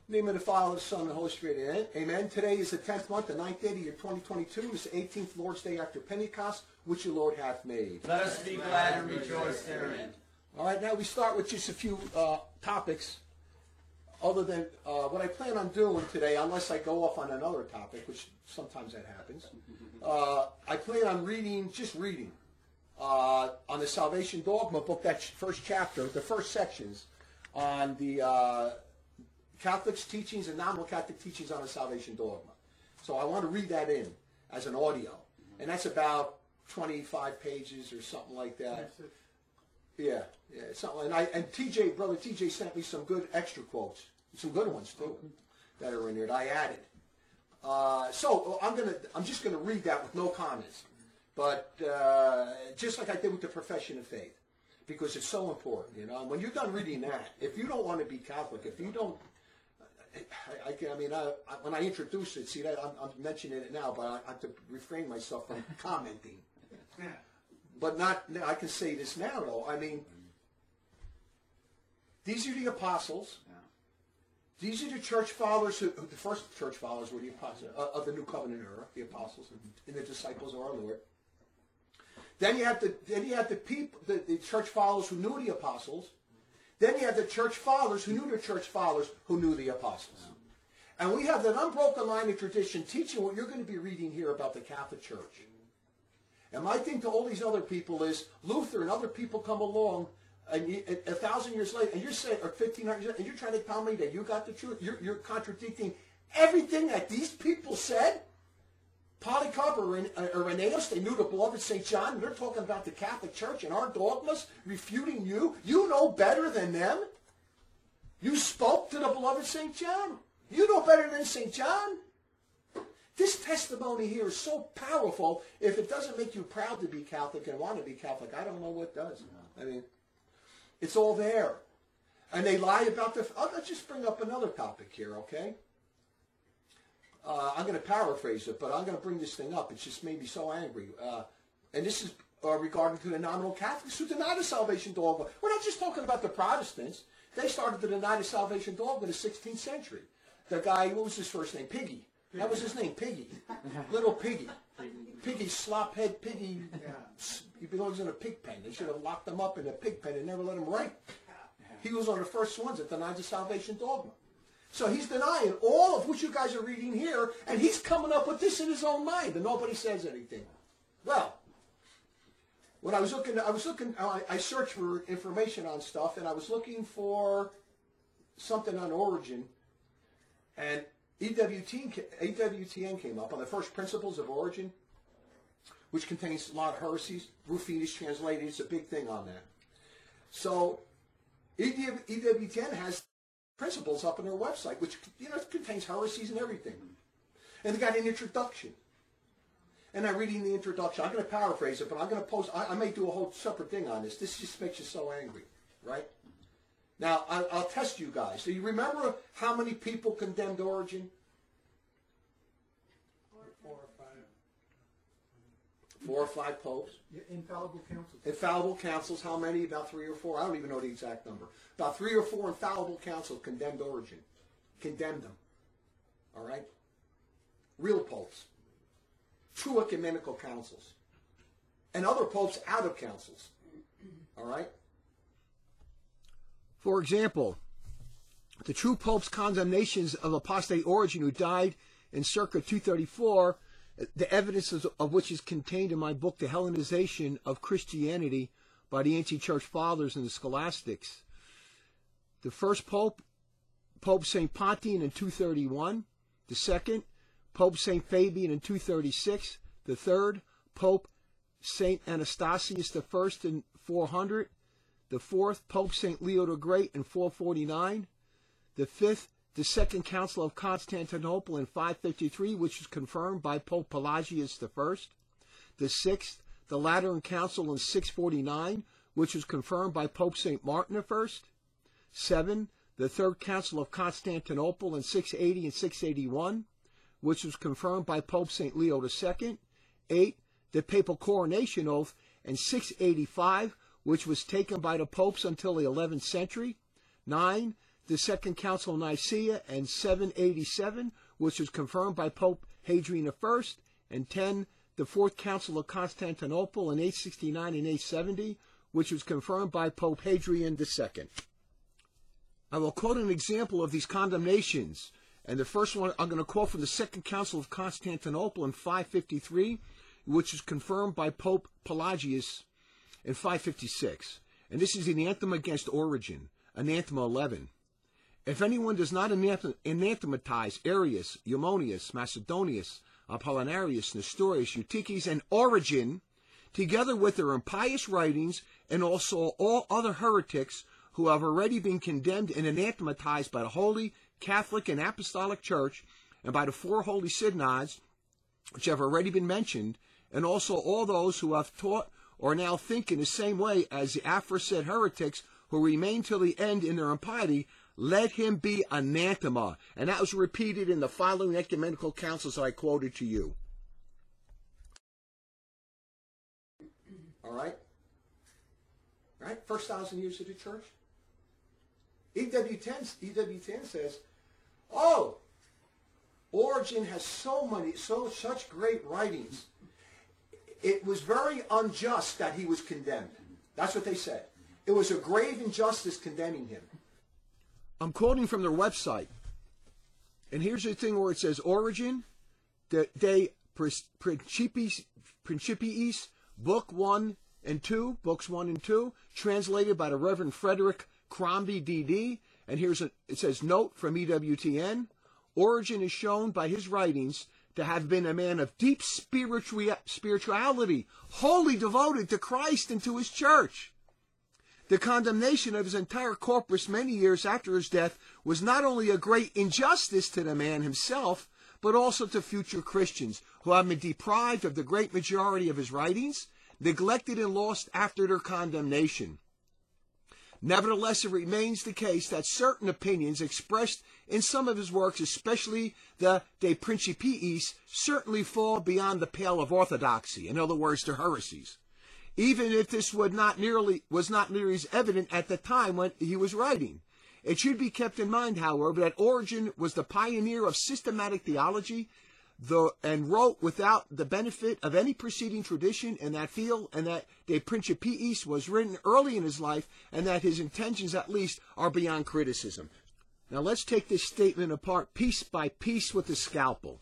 In the name of the Father, the Son, and the Holy Spirit. Amen. Today is the 10th month, the 9th day of the year 2022. It's the 18th Lord's Day after Pentecost, which the Lord hath made. Let us be glad and rejoice therein. All right, now we start with just a few topics other than what I plan on doing today, unless I go off on another topic, which sometimes that happens. I plan on reading on the Salvation Dogma book, that first chapter, the first sections on the Catholic's teachings and nominal Catholic teachings on the Salvation Dogma. So I want to read that in as an audio. And that's about 25 pages or something like that. Yeah, something. And Brother TJ sent me some good extra quotes, some good ones too, that are in there that I added. So I'm just gonna read that with no comments, but just like I did with the Profession of Faith, because it's so important, you know. And when you're done reading that, if you don't want to be Catholic, if you don't, when I introduce it, see that I'm mentioning it now, but I have to refrain myself from commenting. But I can say this now, though. I mean, these are the apostles. These are the church fathers. The first church fathers were the apostles of the New Covenant era, the apostles and the disciples of our Lord. Then you have the people, the church fathers who knew the apostles. Then you have the church fathers who knew the church fathers who knew the apostles. And we have that unbroken line of tradition teaching what you're going to be reading here about the Catholic Church. And my thing to all these other people is, Luther and other people come along, and 1,000 years later, and you're saying, or 1,500 years later, and you're trying to tell me that you got the truth. You're contradicting everything that these people said. Polycarp or Irenaeus, they knew the beloved St. John, and they're talking about the Catholic Church and our dogmas, refuting you. You know better than them. You spoke to the beloved St. John. You know better than St. John. This testimony here is so powerful. If it doesn't make you proud to be Catholic and want to be Catholic, I don't know what does. I mean, it's all there. And they lie about I'll just bring up another topic here, okay? I'm going to paraphrase it, but I'm going to bring this thing up. It just made me so angry. And this is regarding to the nominal Catholics who deny the Salvation Dogma. We're not just talking about the Protestants. They started to deny the Salvation Dogma in the 16th century. The guy, what was his first name? Piggy. That was his name, Piggy. Little Piggy. Piggy, slophead Piggy. He belongs in a pig pen. They should have locked him up in a pig pen and never let him write. He was one of the first ones that denied the Salvation Dogma. So he's denying all of what you guys are reading here, and he's coming up with this in his own mind, and nobody says anything. Well, when I searched for information on stuff, and I was looking for something on Origen, and EWTN came up on the first principles of Origen, which contains a lot of heresies. Rufinus translated, it's a big thing on that. So EWTN has principles up on their website, which contains heresies and everything. And they got an introduction. And I'm reading the introduction. I'm going to paraphrase it, but I'm going to post. I may do a whole separate thing on this. This just makes you so angry, right? Now, I'll test you guys. Do you remember how many people condemned Origen? 4 or 5 popes. Infallible councils. Infallible councils, how many? About 3 or 4. I don't even know the exact number. About 3 or 4 infallible councils condemned Origen. Condemned them. All right? Real popes. True ecumenical councils. And other popes out of councils. All right? For example, the true pope's condemnations of apostate Origen, who died in circa 234, the evidence of which is contained in my book, The Hellenization of Christianity by the Ancient Church Fathers and the Scholastics. The first pope, Pope St. Pontian in 231. The second, Pope St. Fabian in 236. The third, Pope St. Anastasius I in 400. The fourth, Pope St. Leo the Great in 449. The fifth, the Second Council of Constantinople in 553, which was confirmed by Pope Pelagius I. The sixth, the Lateran Council in 649, which was confirmed by Pope St. Martin I. 7, the Third Council of Constantinople in 680 and 681, which was confirmed by Pope St. Leo II. 8, the Papal Coronation Oath in 685, which was taken by the popes until the 11th century. 9, the Second Council of Nicaea and 787, which was confirmed by Pope Hadrian I, and 10, the Fourth Council of Constantinople in 869 and 870, which was confirmed by Pope Hadrian II. I will quote an example of these condemnations, and the first one I'm going to quote from the Second Council of Constantinople in 553, which was confirmed by Pope Pelagius in 556. And this is an anathema against Origen, anathema 11. If anyone does not anathematize Arius, Eunomius, Macedonius, Apollinarius, Nestorius, Eutyches, and Origen, together with their impious writings, and also all other heretics who have already been condemned and anathematized by the Holy Catholic and Apostolic Church, and by the four holy synods, which have already been mentioned, and also all those who have taught or now think in the same way as the aforesaid heretics who remain till the end in their impiety, let him be anathema. And that was repeated in the following ecumenical councils I quoted to you. All right? Right? First 1,000 years of the church. EWTN says, oh, Origen has such great writings. It was very unjust that he was condemned. That's what they said. It was a grave injustice condemning him. I'm quoting from their website. And here's the thing where it says Origen de Principiis, Book 1 and 2, Books 1 and 2, translated by the Reverend Frederick Crombie, D.D. And it says, note from EWTN, Origen is shown by his writings to have been a man of deep spirituality, wholly devoted to Christ and to his church. The condemnation of his entire corpus many years after his death was not only a great injustice to the man himself, but also to future Christians who have been deprived of the great majority of his writings, neglected and lost after their condemnation. Nevertheless, it remains the case that certain opinions expressed in some of his works, especially the De Principiis, certainly fall beyond the pale of orthodoxy. In other words, they're heresies. Even if this was not nearly as evident at the time when he was writing. It should be kept in mind, however, that Origen was the pioneer of systematic theology, and wrote without the benefit of any preceding tradition in that field, and that De Principiis was written early in his life, and that his intentions, at least, are beyond criticism. Now let's take this statement apart piece by piece with the scalpel.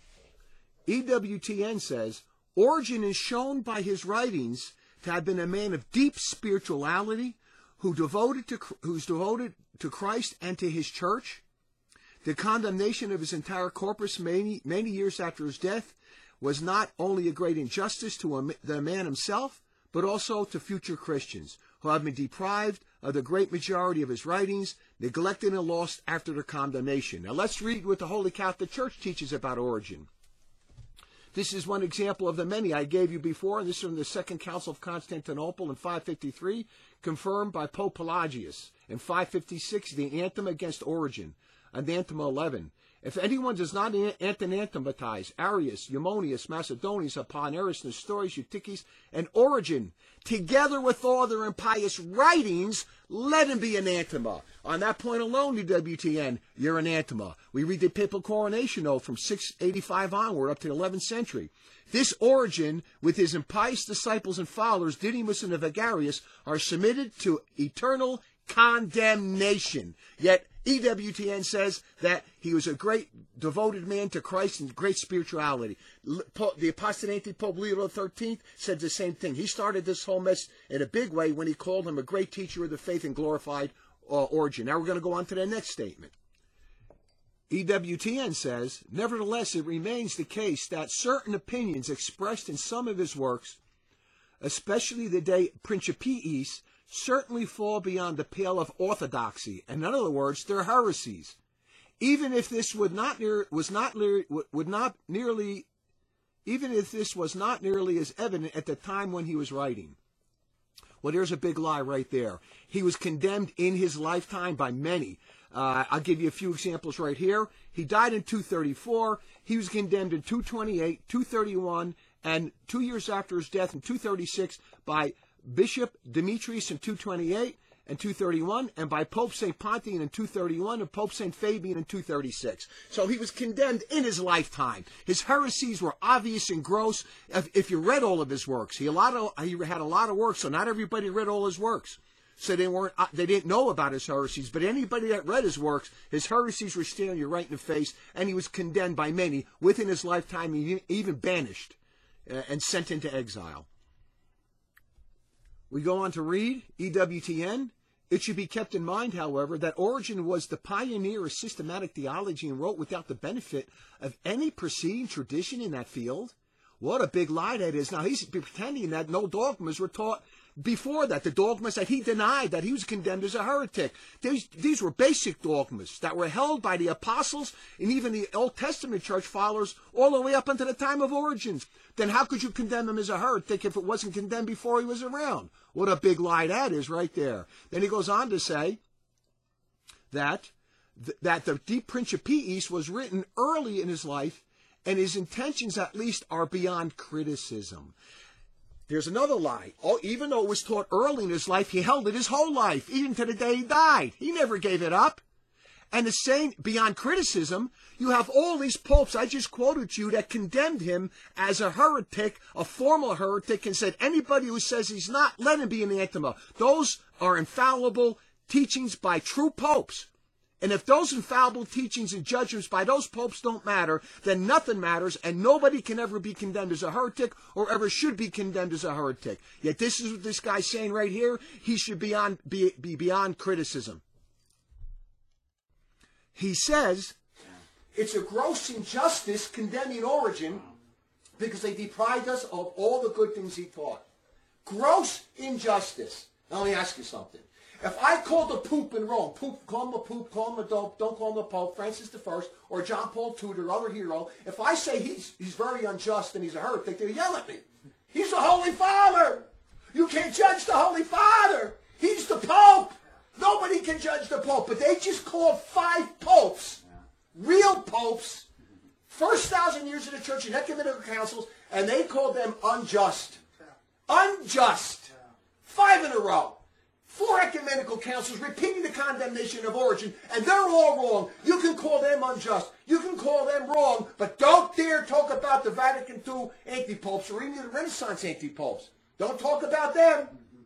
EWTN says, Origen is shown by his writings to have been a man of deep spirituality, who's devoted to Christ and to his church. The condemnation of his entire corpus many years after his death was not only a great injustice to the man himself, but also to future Christians, who have been deprived of the great majority of his writings, neglected and lost after their condemnation. Now let's read what the Holy Catholic Church teaches about Origen. This is one example of the many I gave you before, and this is from the Second Council of Constantinople in 553, confirmed by Pope Pelagius. In 556, the anathema against Origen, anathema 11. If anyone does not anathematize Arius, Eunomius, Macedonius, Apollinaris, Nestorius, Eutyches, and Origen, together with all their impious writings, let him be anathema. On that point alone, EWTN, you're anathema. We read the papal coronation oath from 685 onward up to the 11th century. This Origen, with his impious disciples and followers, Didymus and Evagrius, are submitted to eternal condemnation. Yet EWTN says that he was a great devoted man to Christ and great spirituality. The apostolic Pope Leo XIII said the same thing. He started this whole mess in a big way when he called him a great teacher of the faith and glorified Origen. Now we're going to go on to the next statement. EWTN says, nevertheless, it remains the case that certain opinions expressed in some of his works, especially the De Principiis, certainly fall beyond the pale of orthodoxy. In other words, they're heresies. Even if this was not nearly as evident at the time when he was writing. Well, there's a big lie right there. He was condemned in his lifetime by many. I'll give you a few examples right here. He died in 234. He was condemned in 228, 231, and 2 years after his death in 236 by Bishop Demetrius in 228, and 231, and by Pope St. Pontian in 231, and Pope St. Fabian in 236. So he was condemned in his lifetime. His heresies were obvious and gross. If you read all of his works, he had a lot of works, so not everybody read all his works. So they didn't know about his heresies, but anybody that read his works, his heresies were staring you right in the face, and he was condemned by many within his lifetime, even banished and sent into exile. We go on to read EWTN. It should be kept in mind, however, that Origen was the pioneer of systematic theology and wrote without the benefit of any preceding tradition in that field. What a big lie that is. Now, he's pretending that no dogmas were taught before that. The dogmas that he denied, that he was condemned as a heretic. These were basic dogmas that were held by the apostles and even the Old Testament church followers all the way up until the time of Origen. Then how could you condemn him as a heretic if it wasn't condemned before he was around? What a big lie that is right there. Then he goes on to say that the De Principiis was written early in his life, and his intentions at least are beyond criticism. There's another lie. Oh, even though it was taught early in his life, he held it his whole life, even to the day he died. He never gave it up. And the same, beyond criticism, you have all these popes I just quoted you that condemned him as a heretic, a formal heretic, and said anybody who says he's not, let him be anathema. Those are infallible teachings by true popes. And if those infallible teachings and judgments by those popes don't matter, then nothing matters, and nobody can ever be condemned as a heretic or ever should be condemned as a heretic. Yet this is what this guy's saying right here. He should be beyond criticism. He says it's a gross injustice condemning Origen because they deprived us of all the good things he taught. Gross injustice. Now let me ask you something. If I called the poop in Rome, call him a poop, call him a dope, don't call him a pope, Francis I, or John Paul II, or other hero, if I say he's very unjust and he's a heretic, they'll yell at me. He's the Holy Father. You can't judge the Holy Father. He's the Pope. Nobody can judge the Pope. But they just called 5 popes, real popes, first 1,000 years of the church and ecumenical councils, and they called them unjust. Unjust. 5 in a row. 4 ecumenical councils repeating the condemnation of Origen, and they're all wrong. You can call them unjust. You can call them wrong, but don't dare talk about the Vatican II anti-popes or even the Renaissance anti-popes. Don't talk about them.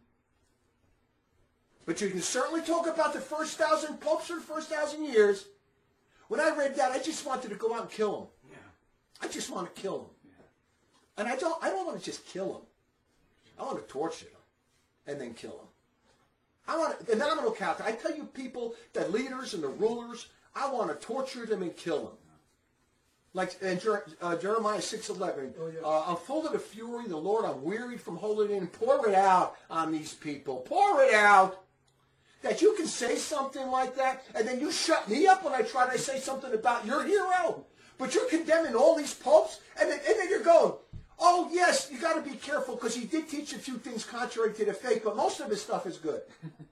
But you can certainly talk about the first 1,000 popes or the first 1,000 years. When I read that, I just wanted to go out and kill them. Yeah. I just want to kill them. Yeah. And I don't want to just kill them. I want to torture them and then kill them. And then I'm going to count. I tell you people, the leaders and the rulers, I want to torture them and kill them. Like in Jeremiah 6:11, I'm full of the fury of the Lord. I'm wearied from holding it in. Pour it out on these people. Pour it out. That you can say something like that, and then you shut me up when I try to say something about your hero. But you're condemning all these popes, and then you're going, oh, yes, you got to be careful because he did teach a few things contrary to the faith, but most of his stuff is good.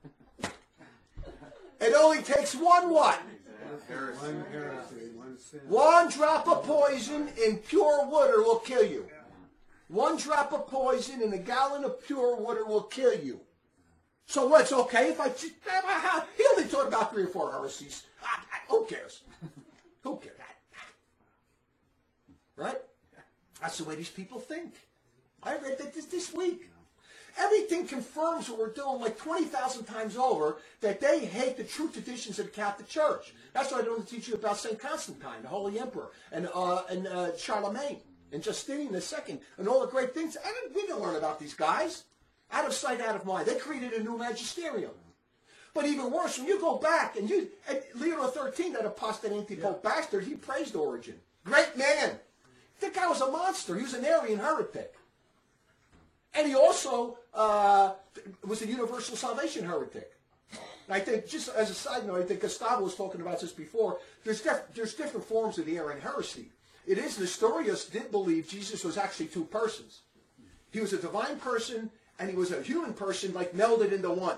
It only takes one what? One drop of poison in pure water will kill you. One drop of poison in a gallon of pure water will kill you. So what's okay if he only taught about 3 or 4 heresies. Who cares? Who cares? Right? That's the way these people think. I read that this week. Everything confirms what we're doing like 20,000 times over, that they hate the true traditions of the Catholic Church. That's why I don't teach you about St. Constantine, the Holy Emperor, and Charlemagne, and Justinian II, and all the great things. We didn't learn about these guys. Out of sight, out of mind. They created a new magisterium. But even worse, when you go back, and Leo XIII, that apostate anti-pope bastard, he praised Origen. Great man. That guy was a monster. He was an Arian heretic. And he also was a universal salvation heretic. And I think, just as a side note, I think Gustavo was talking about this before, there's different forms of the Arian heresy. It is, Nestorius did believe Jesus was actually 2 persons. He was a divine person, and he was a human person, like melded into one.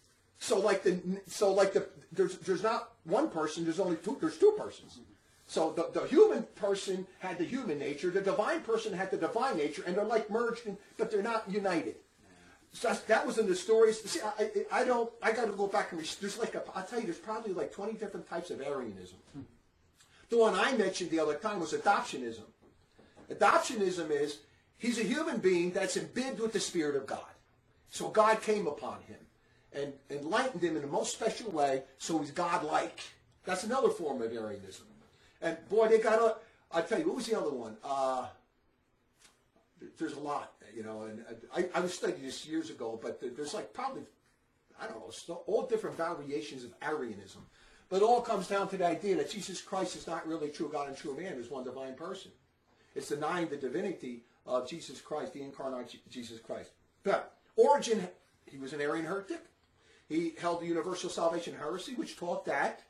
There's not one person, there's 2 persons. So the human person had the human nature, the divine person had the divine nature, and they're like merged, but they're not united. So that was in the stories. See, I got to go back and there's I'll tell you, there's probably like 20 different types of Arianism. The one I mentioned the other time was adoptionism. Adoptionism is he's a human being that's imbued with the Spirit of God. So God came upon him and enlightened him in the most special way, so he's God-like. That's another form of Arianism. And boy, they got I'll tell you, what was the other one? There's a lot, you know, and I was studying this years ago, but there's like probably, I don't know, all different variations of Arianism. But it all comes down to the idea that Jesus Christ is not really true God and true man. There's one divine person. It's denying the divinity of Jesus Christ, the incarnate Jesus Christ. But Origen, he was an Arian heretic. He held the universal salvation heresy, which taught that.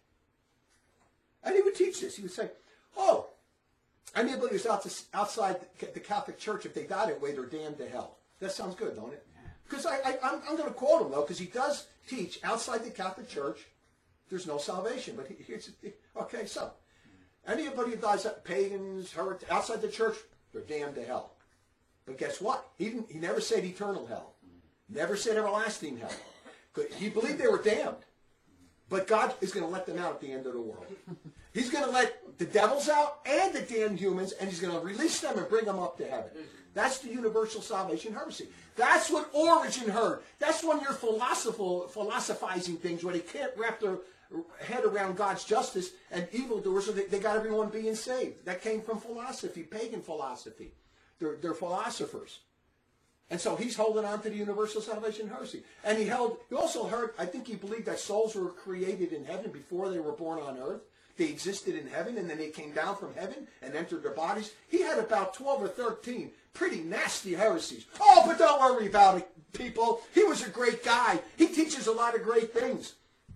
And he would teach this. He would say, oh, anybody who's outside the Catholic Church, if they die that way, they're damned to hell. That sounds good, don't it? Because I'm going to quote him, though, because he does teach outside the Catholic Church, there's no salvation. But here's okay, so anybody who dies, pagans, outside the church, they're damned to hell. But guess what? He never said eternal hell. Never said everlasting hell. He believed they were damned. But God is going to let them out at the end of the world. He's going to let the devils out and the damned humans, and he's going to release them and bring them up to heaven. That's the universal salvation heresy. That's what Origen heard. That's when you're philosophizing things where they can't wrap their head around God's justice and evildoers, so they got everyone being saved. That came from philosophy, pagan philosophy. They're philosophers. And so he's holding on to the universal salvation heresy. And he also heard, I think he believed that souls were created in heaven before they were born on earth. They existed in heaven, and then they came down from heaven and entered their bodies. He had about 12 or 13 pretty nasty heresies. Oh, but don't worry about it, people. He was a great guy. He teaches a lot of great things.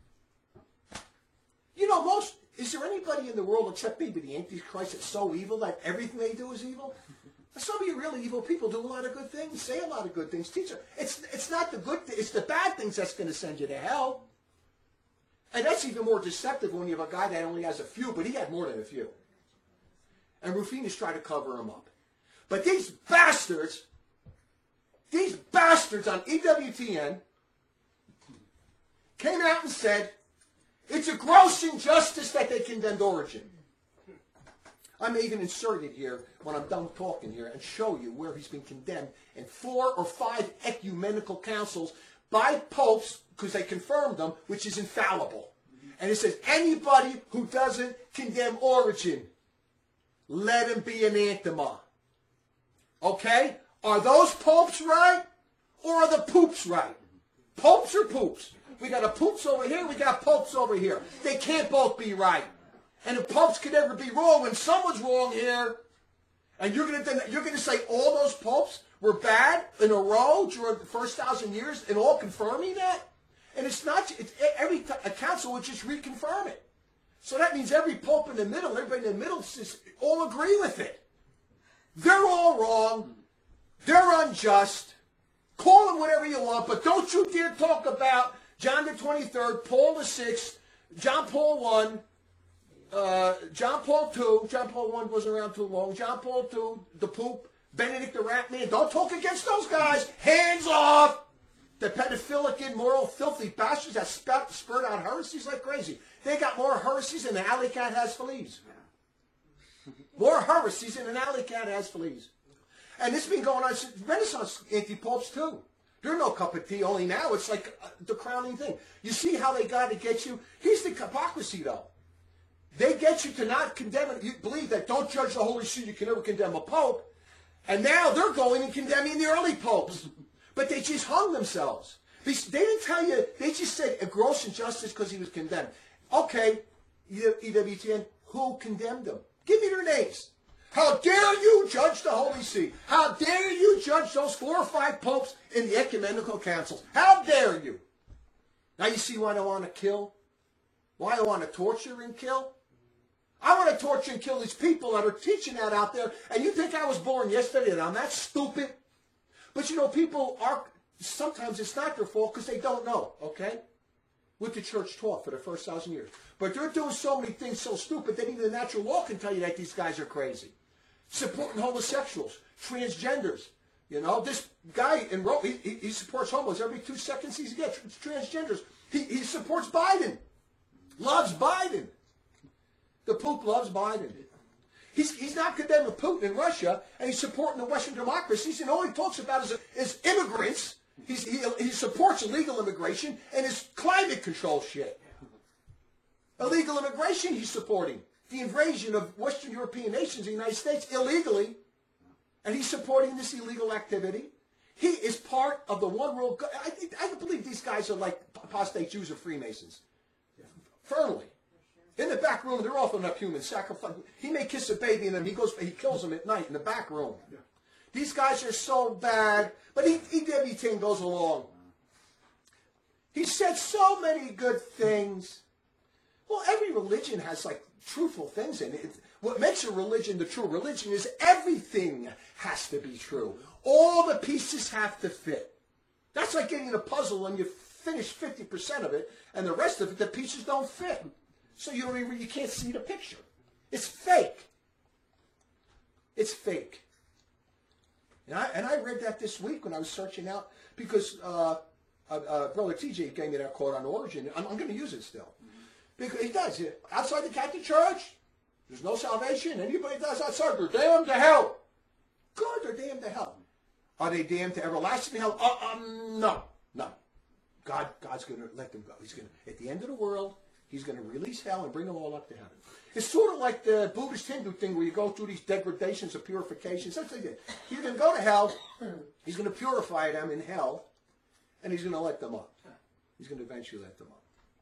You know, is there anybody in the world except maybe the Antichrist that's so evil that everything they do is evil? Some of you really evil people do a lot of good things, say a lot of good things, teach it. It's not the good, it's the bad things that's going to send you to hell. And that's even more deceptive when you have a guy that only has a few, but he had more than a few. And Rufinus tried to cover him up. But these bastards on EWTN came out and said, it's a gross injustice that they condemned Origen. I may even insert it here when I'm done talking here and show you where he's been condemned in 4 or 5 ecumenical councils by popes, because they confirmed them, which is infallible. And it says, anybody who doesn't condemn Origen, let him be anathema. Okay? Are those popes right? Or are the poops right? Popes or poops? We got a poops over here, we got popes over here. They can't both be right. And if popes could ever be wrong, when someone's wrong here, and you're going to say all those popes were bad in a row during the first 1,000 years, and all confirming that? And it's not. A council would just reconfirm it. So that means every pope in the middle, everybody in the middle, all agree with it. They're all wrong. They're unjust. Call them whatever you want, but don't you dare talk about John the 23rd, Paul the 6th, John Paul I, John Paul II, John Paul I wasn't around too long, John Paul II, the Pope, Benedict the Rat Man. Don't talk against those guys. Hands off! The pedophilic, immoral, filthy bastards that spurt out heresies like crazy. They got more heresies than an alley cat has fleas. More heresies than an alley cat has fleas. And it's been going on since Renaissance anti-popes too. They're no cup of tea, only now it's like the crowning thing. You see how they got to get you? Here's the hypocrisy though. They get you to not condemn it. You believe that don't judge the Holy See, you can never condemn a pope. And now they're going and condemning the early popes. But they just hung themselves. They didn't tell you, they just said a gross injustice because he was condemned. Okay, EWTN, who condemned them? Give me their names. How dare you judge the Holy See? How dare you judge those 4 or 5 popes in the ecumenical councils? How dare you? Now you see why I want to kill? Why I want to torture and kill? I want to torture and kill these people that are teaching that out there. And you think I was born yesterday and I'm that stupid? But you know, people are, sometimes it's not their fault because they don't know, okay? What the church taught for the first 1,000 years. But they're doing so many things so stupid that even the natural law can tell you that these guys are crazy. Supporting homosexuals, transgenders, You know, this guy in Rome, he supports homos every 2 seconds he gets transgenders. He supports Biden. Loves Biden. The Pope loves Biden. He's not condemning Putin in Russia, and he's supporting the Western democracies, and all he talks about is immigrants. He supports illegal immigration and his climate control shit. Illegal immigration he's supporting. The invasion of Western European nations in the United States illegally, and he's supporting this illegal activity. He is part of the one world. I believe these guys are like apostate Jews or Freemasons. Firmly. In the back room, they're often up human sacrifice. He may kiss a baby and then he kills them at night in the back room. Yeah. These guys are so bad, but he everything goes along. He said so many good things. Well, every religion has like truthful things in it. What makes a religion the true religion is everything has to be true. All the pieces have to fit. That's like getting a puzzle and you finish 50% of it, and the rest of it, the pieces don't fit. So you can't see the picture. It's fake. It's fake. And I read that this week when I was searching out, because Brother TJ gave me that quote on Origin. I'm going to use it still. Because he does. Outside the Catholic Church, there's no salvation. Anybody does outside, they're damned to hell. Good, they're damned to hell. Are they damned to everlasting hell? No. God's going to let them go. He's going to, at the end of the world, he's going to release hell and bring them all up to heaven. It's sort of like the Buddhist Hindu thing where you go through these degradations of purifications. That's what he did. He's going to go to hell. He's going to purify them in hell, and he's going to let them up. He's going to eventually let them up.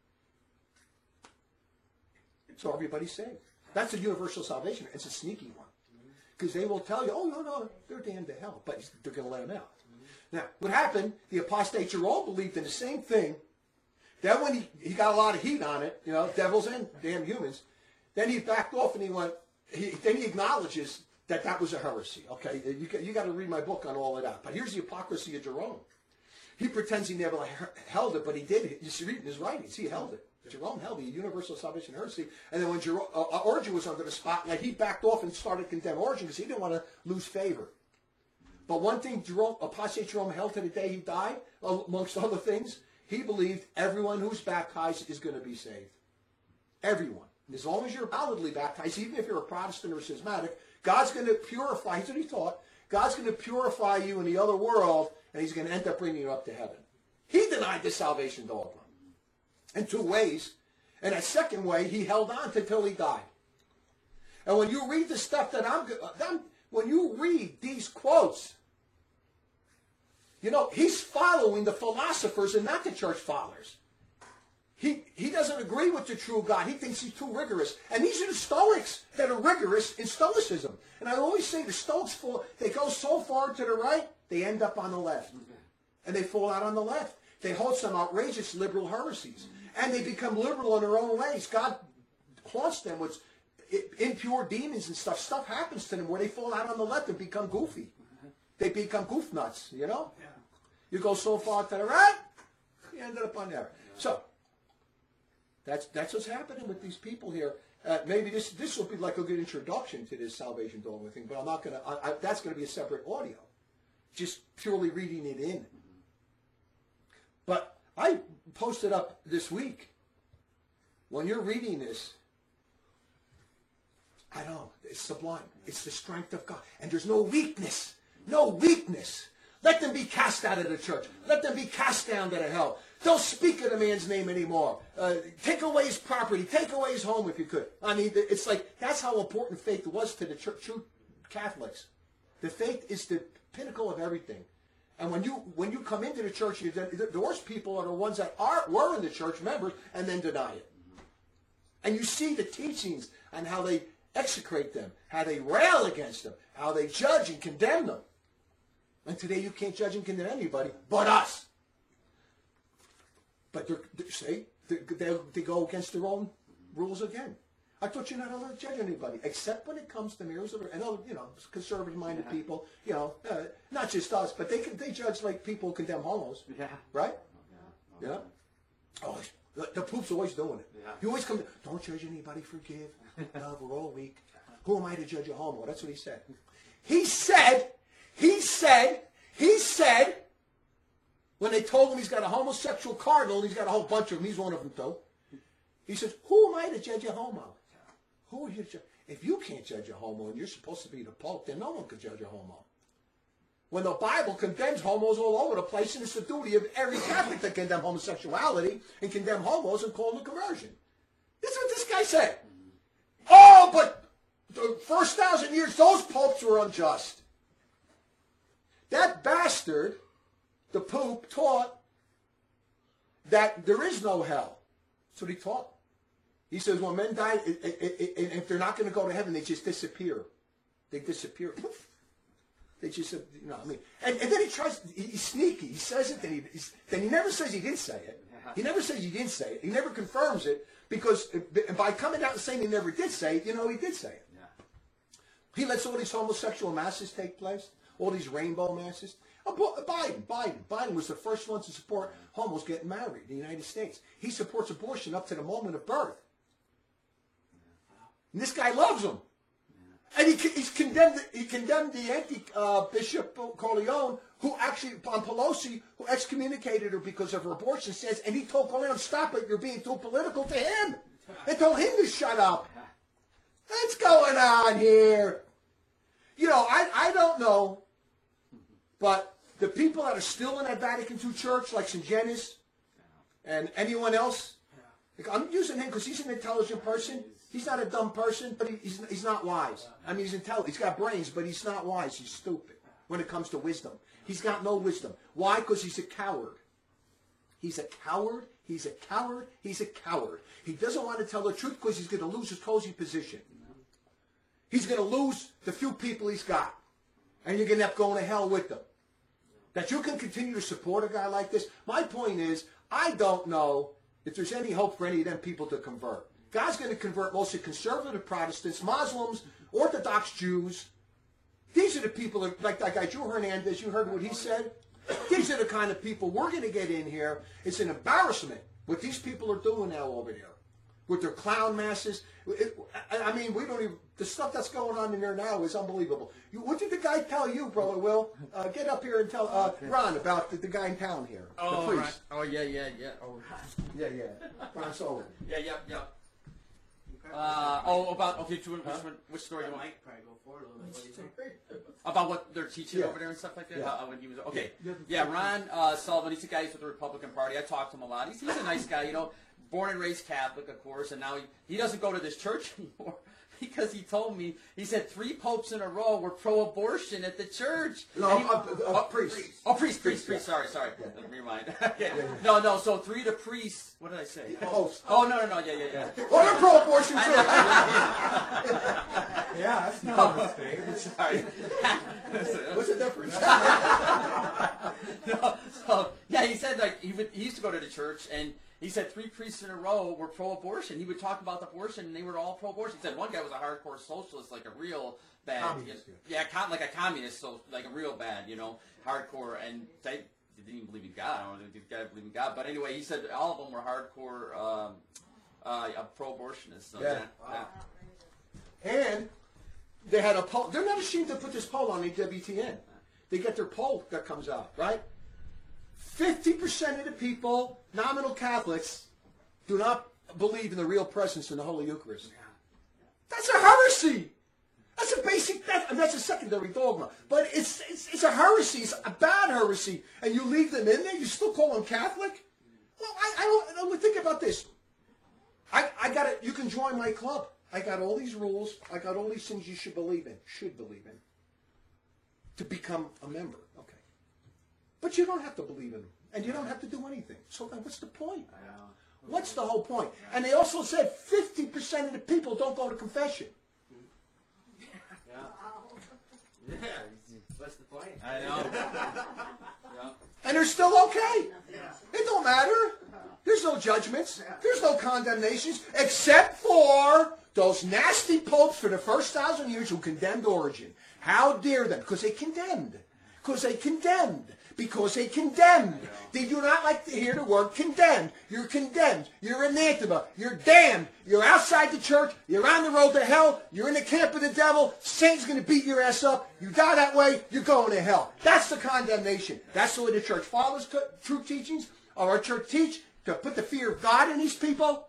So everybody's saved. That's a universal salvation. It's a sneaky one. Because they will tell you, oh, no, they're damned to hell. But they're going to let them out. Now, what happened, the apostate Jerome believed in the same thing. Then when he got a lot of heat on it, devils and damn humans, then he backed off and then he acknowledges that was a heresy. Okay, you got to read my book on all of that. But here's the hypocrisy of Jerome. He pretends he never held it, but he did. You see, reading his writings, he held it. Jerome held the universal salvation heresy. And then when Origen was under the spotlight, he backed off and started to condemn Origen because he didn't want to lose favor. But one thing apostate Jerome held to the day he died, amongst other things, he believed everyone who's baptized is going to be saved. Everyone. As long as you're validly baptized, even if you're a Protestant or schismatic, God's going to purify, here's what he taught, God's going to purify you in the other world, and he's going to end up bringing you up to heaven. He denied the salvation dogma in 2 ways. And that second way, he held on until he died. And when you read the stuff when you read these quotes, he's following the philosophers and not the church fathers. He doesn't agree with the true God. He thinks he's too rigorous. And these are the Stoics that are rigorous in Stoicism. And I always say the Stoics, they go so far to the right, they end up on the left. And they fall out on the left. They hold some outrageous liberal heresies. And they become liberal in their own ways. God haunts them with impure demons and stuff. Stuff happens to them where they fall out on the left and become goofy. They become goof nuts, Yeah. You go so far to the right, you ended up on there. So, that's what's happening with these people here. Maybe this will be like a good introduction to this salvation dogma thing, but I'm not going to, that's going to be a separate audio. Just purely reading it in. But I posted up this week, when you're reading this, I know, it's sublime. It's the strength of God. And there's no weakness. No weakness. Let them be cast out of the church. Let them be cast down to the hell. Don't speak of the man's name anymore. Take away his property. Take away his home if you could. I mean, it's like, that's how important faith was to the true Catholics. The faith is the pinnacle of everything. And when you come into the church, the worst people are the ones that were in the church members and then deny it. And you see the teachings on how they execrate them, how they rail against them, how they judge and condemn them. And today you can't judge and condemn anybody but us. But they go against their own rules again. I thought you're not allowed to judge anybody, except when it comes to mirrors and other, conservative-minded people. Not just us, but they judge like people who condemn homos. Yeah. Right? Yeah. Oh, the Pope's always doing it. Yeah. He always comes. Don't judge anybody. Forgive. No, we're all weak. Who am I to judge a homo? That's what he said. He said He said, when they told him he's got a homosexual cardinal, he's got a whole bunch of them, he's one of them too. He says, who am I to judge a homo? Who are you to judge? If you can't judge a homo and you're supposed to be the Pope, then no one can judge a homo. When the Bible condemns homos all over the place, and it's the duty of every Catholic to condemn homosexuality and condemn homos and call them conversion. This is what this guy said. Oh, but the first 1,000 years, those popes were unjust. That bastard, the Pope, taught that there is no hell. That's what he taught. He says when men die, if they're not going to go to heaven, they just disappear. They disappear. They just, I mean. And then he tries, he's sneaky. He says it, then he never says he didn't say it. He never says he didn't say it. He never confirms it, because by coming out and saying he never did say it, he did say it. He lets all these homosexual masses take place, all these rainbow masses. Biden was the first one to support homos getting married in the United States. He supports abortion up to the moment of birth. And this guy loves them. And he condemned the anti-Bishop Corleone, who actually, on Pelosi, who excommunicated her because of her abortion stance, and he told Corleone, stop it, you're being too political to him. And told him to shut up. What's going on here? I don't know, but the people that are still in that Vatican II church, like St. Genis and anyone else, I'm using him because he's an intelligent person. He's not a dumb person, but he's not wise. I mean, he's intelligent. He's got brains, but he's not wise. He's stupid when it comes to wisdom. He's got no wisdom. Why? Because he's a coward. He's a coward. He's a coward. He's a coward. He doesn't want to tell the truth because he's going to lose his cozy position. He's going to lose the few people he's got. And you're going to end up going to hell with them. That you can continue to support a guy like this. My point is, I don't know if there's any hope for any of them people to convert. God's going to convert mostly conservative Protestants, Muslims, Orthodox Jews. These are the people, like that guy Joe Hernandez, you heard what he said? These are the kind of people we're going to get in here. It's an embarrassment what these people are doing now over there with their clown masses. I mean, we don't even, the stuff that's going on in there now is unbelievable. What did the guy tell you, Brother Will? Get up here and tell Ron about the guy in town here. Oh, the priest. right. Oh, yeah. Oh, Yeah. Ron Sullivan. yeah. Which story do you want? Mike probably go forward a little bit. What do you think? About what they're teaching Yeah. over there and stuff like that? Yeah. When he was, okay. Yeah, Ron Sullivan, he's a guy with the Republican Party. I talked to him a lot. He's a nice guy, born and raised Catholic, of course, and now he doesn't go to this church anymore. Because he told me, he said 3 popes in a row were pro-abortion at the church. No, priest. Oh, priest. Yeah. Sorry. Yeah. Rewind. Okay. No, so 3 to priests. What did I say? Popes. Oh, no, yeah. Oh, they're pro-abortion too. Yeah, that's not a mistake. Sorry. What's the difference? No, so, yeah, he said, he used to go to the church, and he said 3 priests in a row were pro-abortion. He would talk about abortion, and they were all pro-abortion. He said one guy was a hardcore socialist, like a real bad, Communist, like a communist, so like a real bad, hardcore, and they didn't even believe in God. I don't know if the guy believed in God, but anyway, he said all of them were hardcore pro-abortionists. So Yeah. And they had a poll. They're not ashamed to put this poll on the WTN. They get their poll that comes out, right? 50% of the people, nominal Catholics, do not believe in the real presence in the Holy Eucharist. That's a heresy. That's a basic, that's a secondary dogma. But it's a heresy. It's a bad heresy. And you leave them in there? You still call them Catholic? Well, I don't think about this. I got it. You can join my club. I got all these rules. I got all these things you should believe in, to become a member. Okay. But you don't have to believe in them. And you don't have to do anything. So then what's the point? What's the whole point? And they also said 50% of the people don't go to confession. Yeah, what's the point? I know. And they're still okay. It don't matter. There's no judgments. There's no condemnations, except for those nasty popes for the first 1,000 years who condemned Origen. How dare them? Because they condemned. because they condemned. They do not like to hear the word condemned. You're condemned. You're anathema. You're damned. You're outside the church. You're on the road to hell. You're in the camp of the devil. Satan's going to beat your ass up. You die that way, you're going to hell. That's the condemnation. That's the way the church follows true teachings of our church teach, to put the fear of God in these people.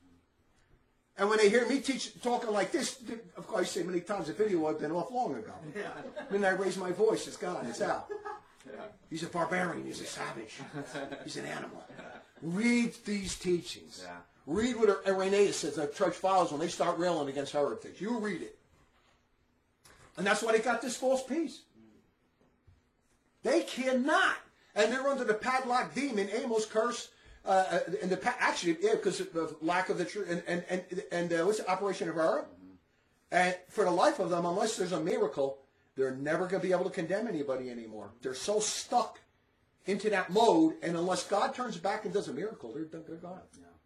And when they hear me talking like this, of course, I say many times the video would have been off long ago. Then I raise my voice, it's gone, it's out. He's a barbarian, he's a savage, he's an animal. Read these teachings. Read what Irenaeus says, the church follows when they start railing against heretics. You read it. And that's why they got this false peace. They cannot. And they're under the padlock demon, Amos curse, and because of the lack of the truth, and what's the operation of error? And for the life of them, unless there's a miracle, they're never going to be able to condemn anybody anymore. They're so stuck into that mode, and unless God turns back and does a miracle, they're gone.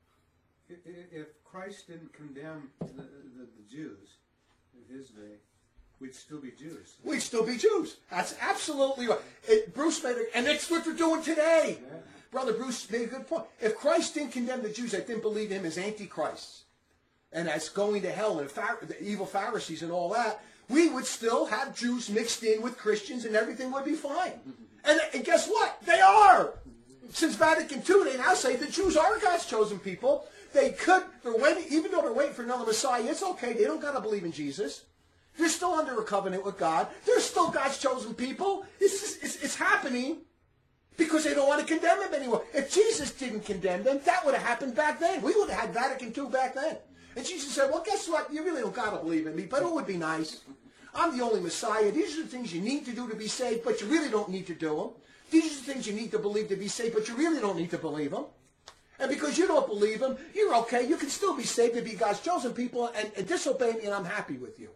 If Christ didn't condemn the Jews of his day, we'd still be Jews. We'd still be Jews. That's absolutely right. Bruce made it, and that's what they're doing today. Yeah. Brother Bruce made a good point. If Christ didn't condemn the Jews that didn't believe him as antichrists and as going to hell and the evil Pharisees and all that, we would still have Jews mixed in with Christians and everything would be fine. And guess what? They are. Since Vatican II, they now say the Jews are God's chosen people. They're waiting, even though they're waiting for another Messiah, it's okay. They don't got to believe in Jesus. They're still under a covenant with God. They're still God's chosen people. It's happening because they don't want to condemn them anymore. If Jesus didn't condemn them, that would have happened back then. We would have had Vatican II back then. And Jesus said, well, guess what? You really don't got to believe in me, but it would be nice. I'm the only Messiah. These are the things you need to do to be saved, but you really don't need to do them. These are the things you need to believe to be saved, but you really don't need to believe them. And because you don't believe them, you're okay. You can still be saved and be God's chosen people and disobey me, and I'm happy with you.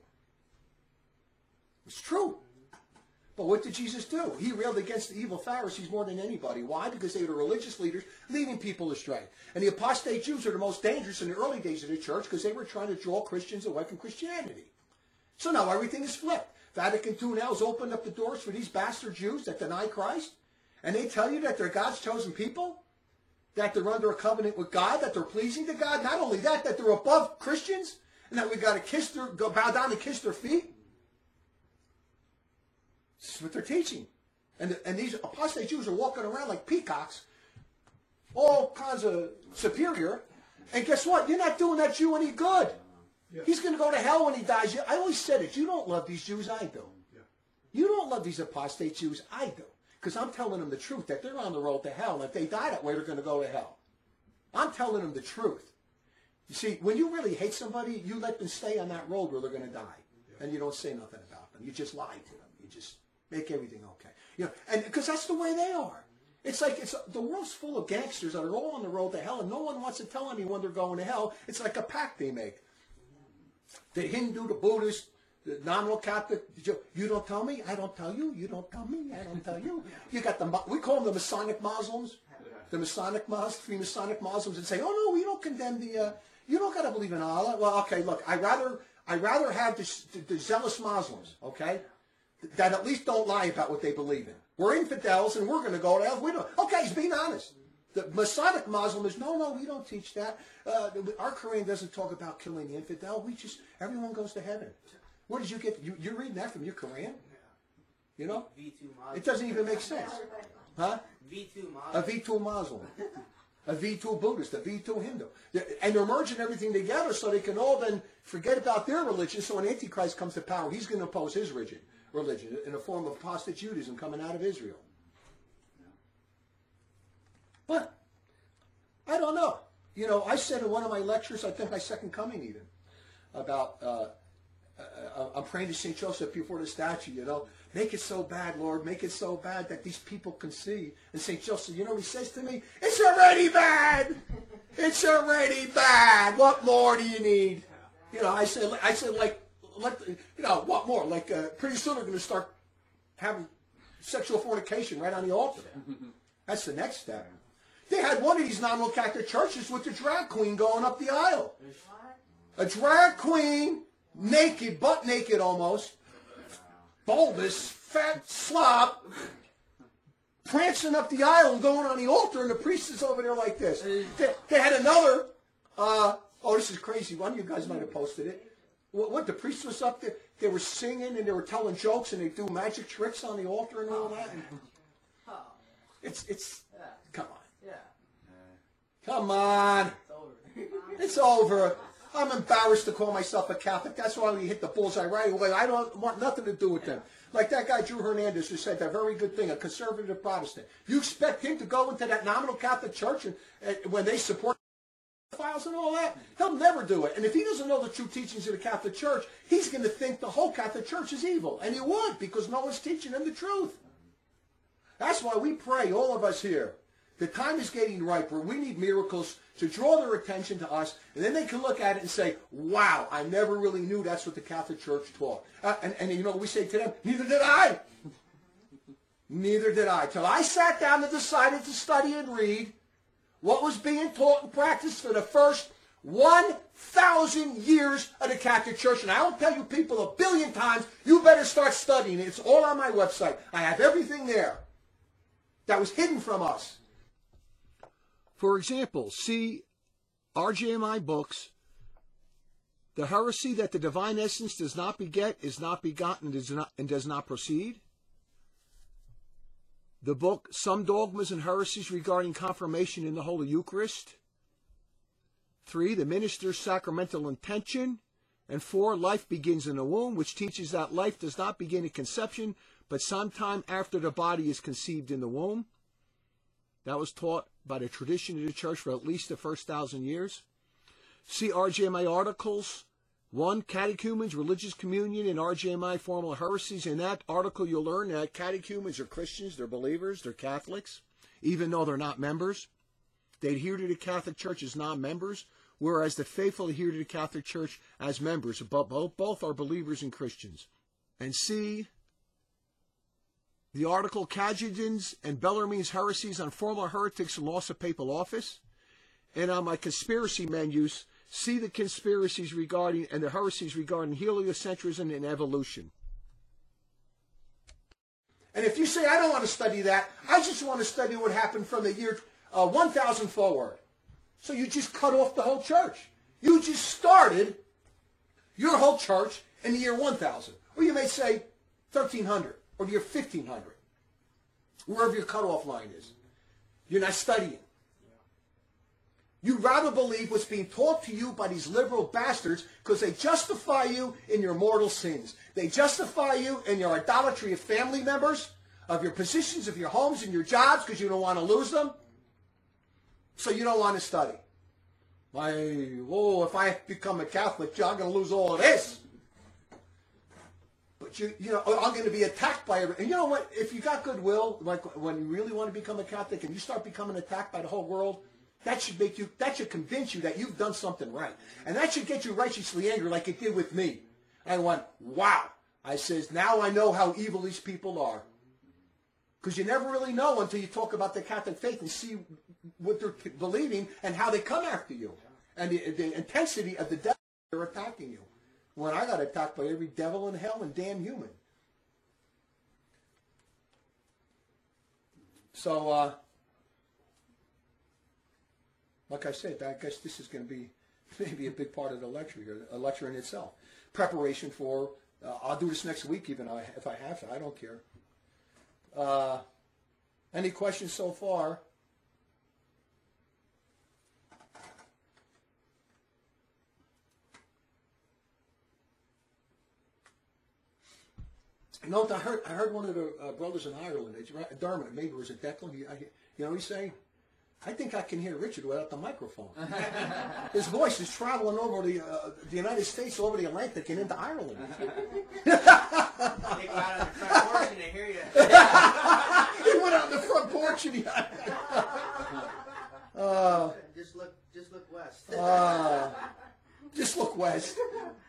It's true. But what did Jesus do? He railed against the evil Pharisees more than anybody. Why? Because they were the religious leaders leading people astray. And the apostate Jews are the most dangerous in the early days of the church because they were trying to draw Christians away from Christianity. So now everything is flipped. Vatican II now has opened up the doors for these bastard Jews that deny Christ. And they tell you that they're God's chosen people, that they're under a covenant with God, that they're pleasing to God. Not only that, that they're above Christians, and that we've got to bow down and kiss their feet. This is what they're teaching. And these apostate Jews are walking around like peacocks, all kinds of superior. And guess what? You're not doing that Jew any good. Yeah. He's going to go to hell when he dies. I always said it. You don't love these Jews, I do. Yeah. You don't love these apostate Jews, I do. Because I'm telling them the truth, that they're on the road to hell. And if they die that way, they're going to go to hell. I'm telling them the truth. You see, when you really hate somebody, you let them stay on that road where they're going to die. Yeah. And you don't say nothing about them. You just lie to them. You just make everything okay. You know, and because that's the way they are. It's like the world's full of gangsters that are all on the road to hell, and no one wants to tell anyone they're going to hell. It's like a pact they make. The Hindu, the Buddhist, the nominal Catholic, you don't tell me, I don't tell you, you don't tell me, I don't tell you. You got we call them the Masonic Muslims, the Masonic Muslims, free Masonic Muslims, and say, oh no, we don't condemn you don't got to believe in Allah. Well, okay, look, I rather have the zealous Muslims, okay, that at least don't lie about what they believe in. We're infidels and we're going to go to hell. We don't. Okay, he's being honest. The Masonic Muslim is, no, we don't teach that. Our Quran doesn't talk about killing the infidel. Everyone goes to heaven. Where did you get, you're reading that from your Quran? You know? It doesn't even make sense. Huh? A V2 Muslim. A V2 Buddhist, a V2 Hindu. And they're merging everything together so they can all then forget about their religion. So when Antichrist comes to power, he's going to oppose his religion in a form of apostate Judaism coming out of Israel. But I don't know. You know, I said in one of my lectures, I think my second coming even, about I'm praying to St. Joseph before the statue, you know, make it so bad, Lord, make it so bad that these people can see. And St. Joseph, you know what he says to me? It's already bad. It's already bad. What more do you need? You know, I said like, you know, what more? Like, pretty soon they're going to start having sexual fornication right on the altar. That's the next step. They had one of these nominal Catholic churches with the drag queen going up the aisle. A drag queen, naked, butt naked almost, bulbous, fat slob, prancing up the aisle and going on the altar, and the priest is over there like this. They had another, this is crazy. One of you guys might have posted it. What the priest was up there, they were singing and they were telling jokes and they do magic tricks on the altar and all that. It's come on. Yeah. Come on. It's over. It's over. I'm embarrassed to call myself a Catholic. That's why we hit the bullseye right away. I don't want nothing to do with them. Like that guy Drew Hernandez who said that very good thing, a conservative Protestant. You expect him to go into that nominal Catholic church and when they support files and all that? He'll never do it. And if he doesn't know the true teachings of the Catholic Church, he's going to think the whole Catholic Church is evil. And he would, because no one's teaching him the truth. That's why we pray, all of us here. The time is getting ripe where we need miracles to draw their attention to us, and then they can look at it and say, wow, I never really knew that's what the Catholic Church taught. And you know what we say to them? Neither did I. Neither did I. Till I sat down and decided to study and read what was being taught and practiced for the first 1,000 years of the Catholic Church. And I will tell you people 1 billion times, you better start studying it. It's all on my website. I have everything there that was hidden from us. For example, see RJMI books, The Heresy That the Divine Essence Does Not Beget, Is Not Begotten, and Does Not Proceed. The book, Some Dogmas and Heresies Regarding Confirmation in the Holy Eucharist. 3, The Minister's Sacramental Intention. And 4, Life Begins in the Womb, which teaches that life does not begin at conception, but sometime after the body is conceived in the womb. That was taught by the tradition of the church for at least the first 1,000 years. See RJMI articles. 1, Catechumens, Religious Communion, and RJMI Formal Heresies. In that article, you'll learn that catechumens are Christians, they're believers, they're Catholics, even though they're not members. They adhere to the Catholic Church as non-members, whereas the faithful adhere to the Catholic Church as members. Both are believers and Christians. And see the article, Cajetan's and Bellarmine's Heresies on Formal Heretics and Loss of Papal Office. And on my conspiracy menus, see the conspiracies regarding and the heresies regarding heliocentrism and evolution. And if you say, I don't want to study that, I just want to study what happened from the year 1000 forward. So you just cut off the whole church. You just started your whole church in the year 1000. Or you may say 1300 or the year 1500. Wherever your cutoff line is. You're not studying. You'd rather believe what's being taught to you by these liberal bastards because they justify you in your mortal sins. They justify you in your idolatry of family members, of your positions, of your homes and your jobs because you don't want to lose them. So you don't want to study. If I become a Catholic, I'm going to lose all of this. But I'm going to be attacked by everyone. And you know what? If you got goodwill, like when you really want to become a Catholic and you start becoming attacked by the whole world, that should convince you that you've done something right. And that should get you righteously angry like it did with me. I went, wow. I says, now I know how evil these people are. Because you never really know until you talk about the Catholic faith and see what they're believing and how they come after you. And the intensity of the devil they're attacking you. When I got attacked by every devil in hell and damn human. So, like I said, I guess this is going to be maybe a big part of the lecture here, a lecture in itself. Preparation for, I'll do this next week even if I have to, I don't care. Any questions so far? You know, I heard one of the brothers in Ireland, Dermot, maybe it was a Declan, you know what he's saying? I think I can hear Richard without the microphone. His voice is traveling over the United States, over the Atlantic, and into Ireland. They go out on the front porch and they hear you. He went out on the front porch and he... Just look west. Just look west.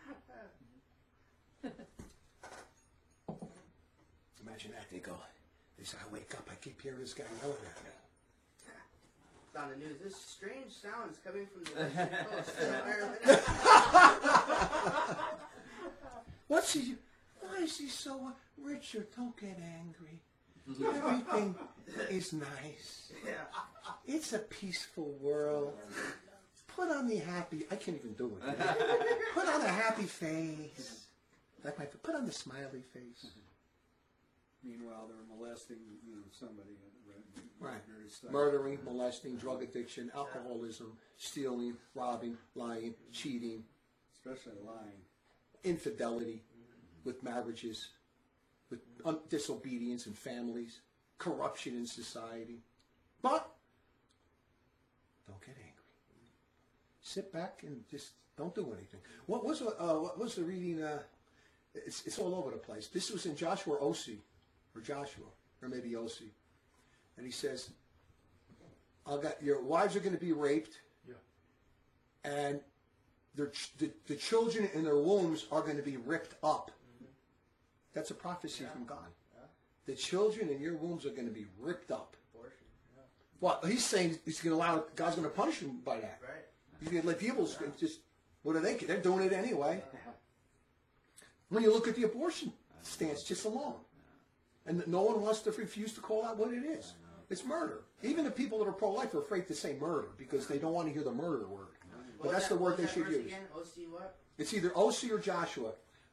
Imagine that. They say, I wake up, I keep hearing this guy yelling at me. On the news, this strange sound is coming from the western coast. Why is he so... Richard, don't get angry. Everything is nice. Yeah. It's a peaceful world. Put on the happy. I can't even do it. Put on a happy face. Like put on the smiley face. Meanwhile, they're molesting, somebody. Right. Very side. Murdering, molesting, drug addiction, alcoholism, stealing, robbing, lying, cheating, Especially lying. infidelity with marriages, with disobedience in families, corruption in society. But don't get angry. Sit back and just don't do anything. What was the reading? It's all over the place. This was in Joshua or Joshua, or maybe Osee. And he says, your wives are going to be raped, and the children in their wombs are going to be ripped up. That's a prophecy from God. The children in your wombs are going to be ripped up. Well, he's saying he's going to allow God's going to punish him by that. Right. He's going to let people just what are they? They're doing it anyway. When you look at the abortion stance just alone, and no one wants to refuse to call out what it is. It's murder. Even the people that are pro-life are afraid to say murder because they don't want to hear the murder word. But that's the word they should use. Again? OC what? It's either Osee or Joshua.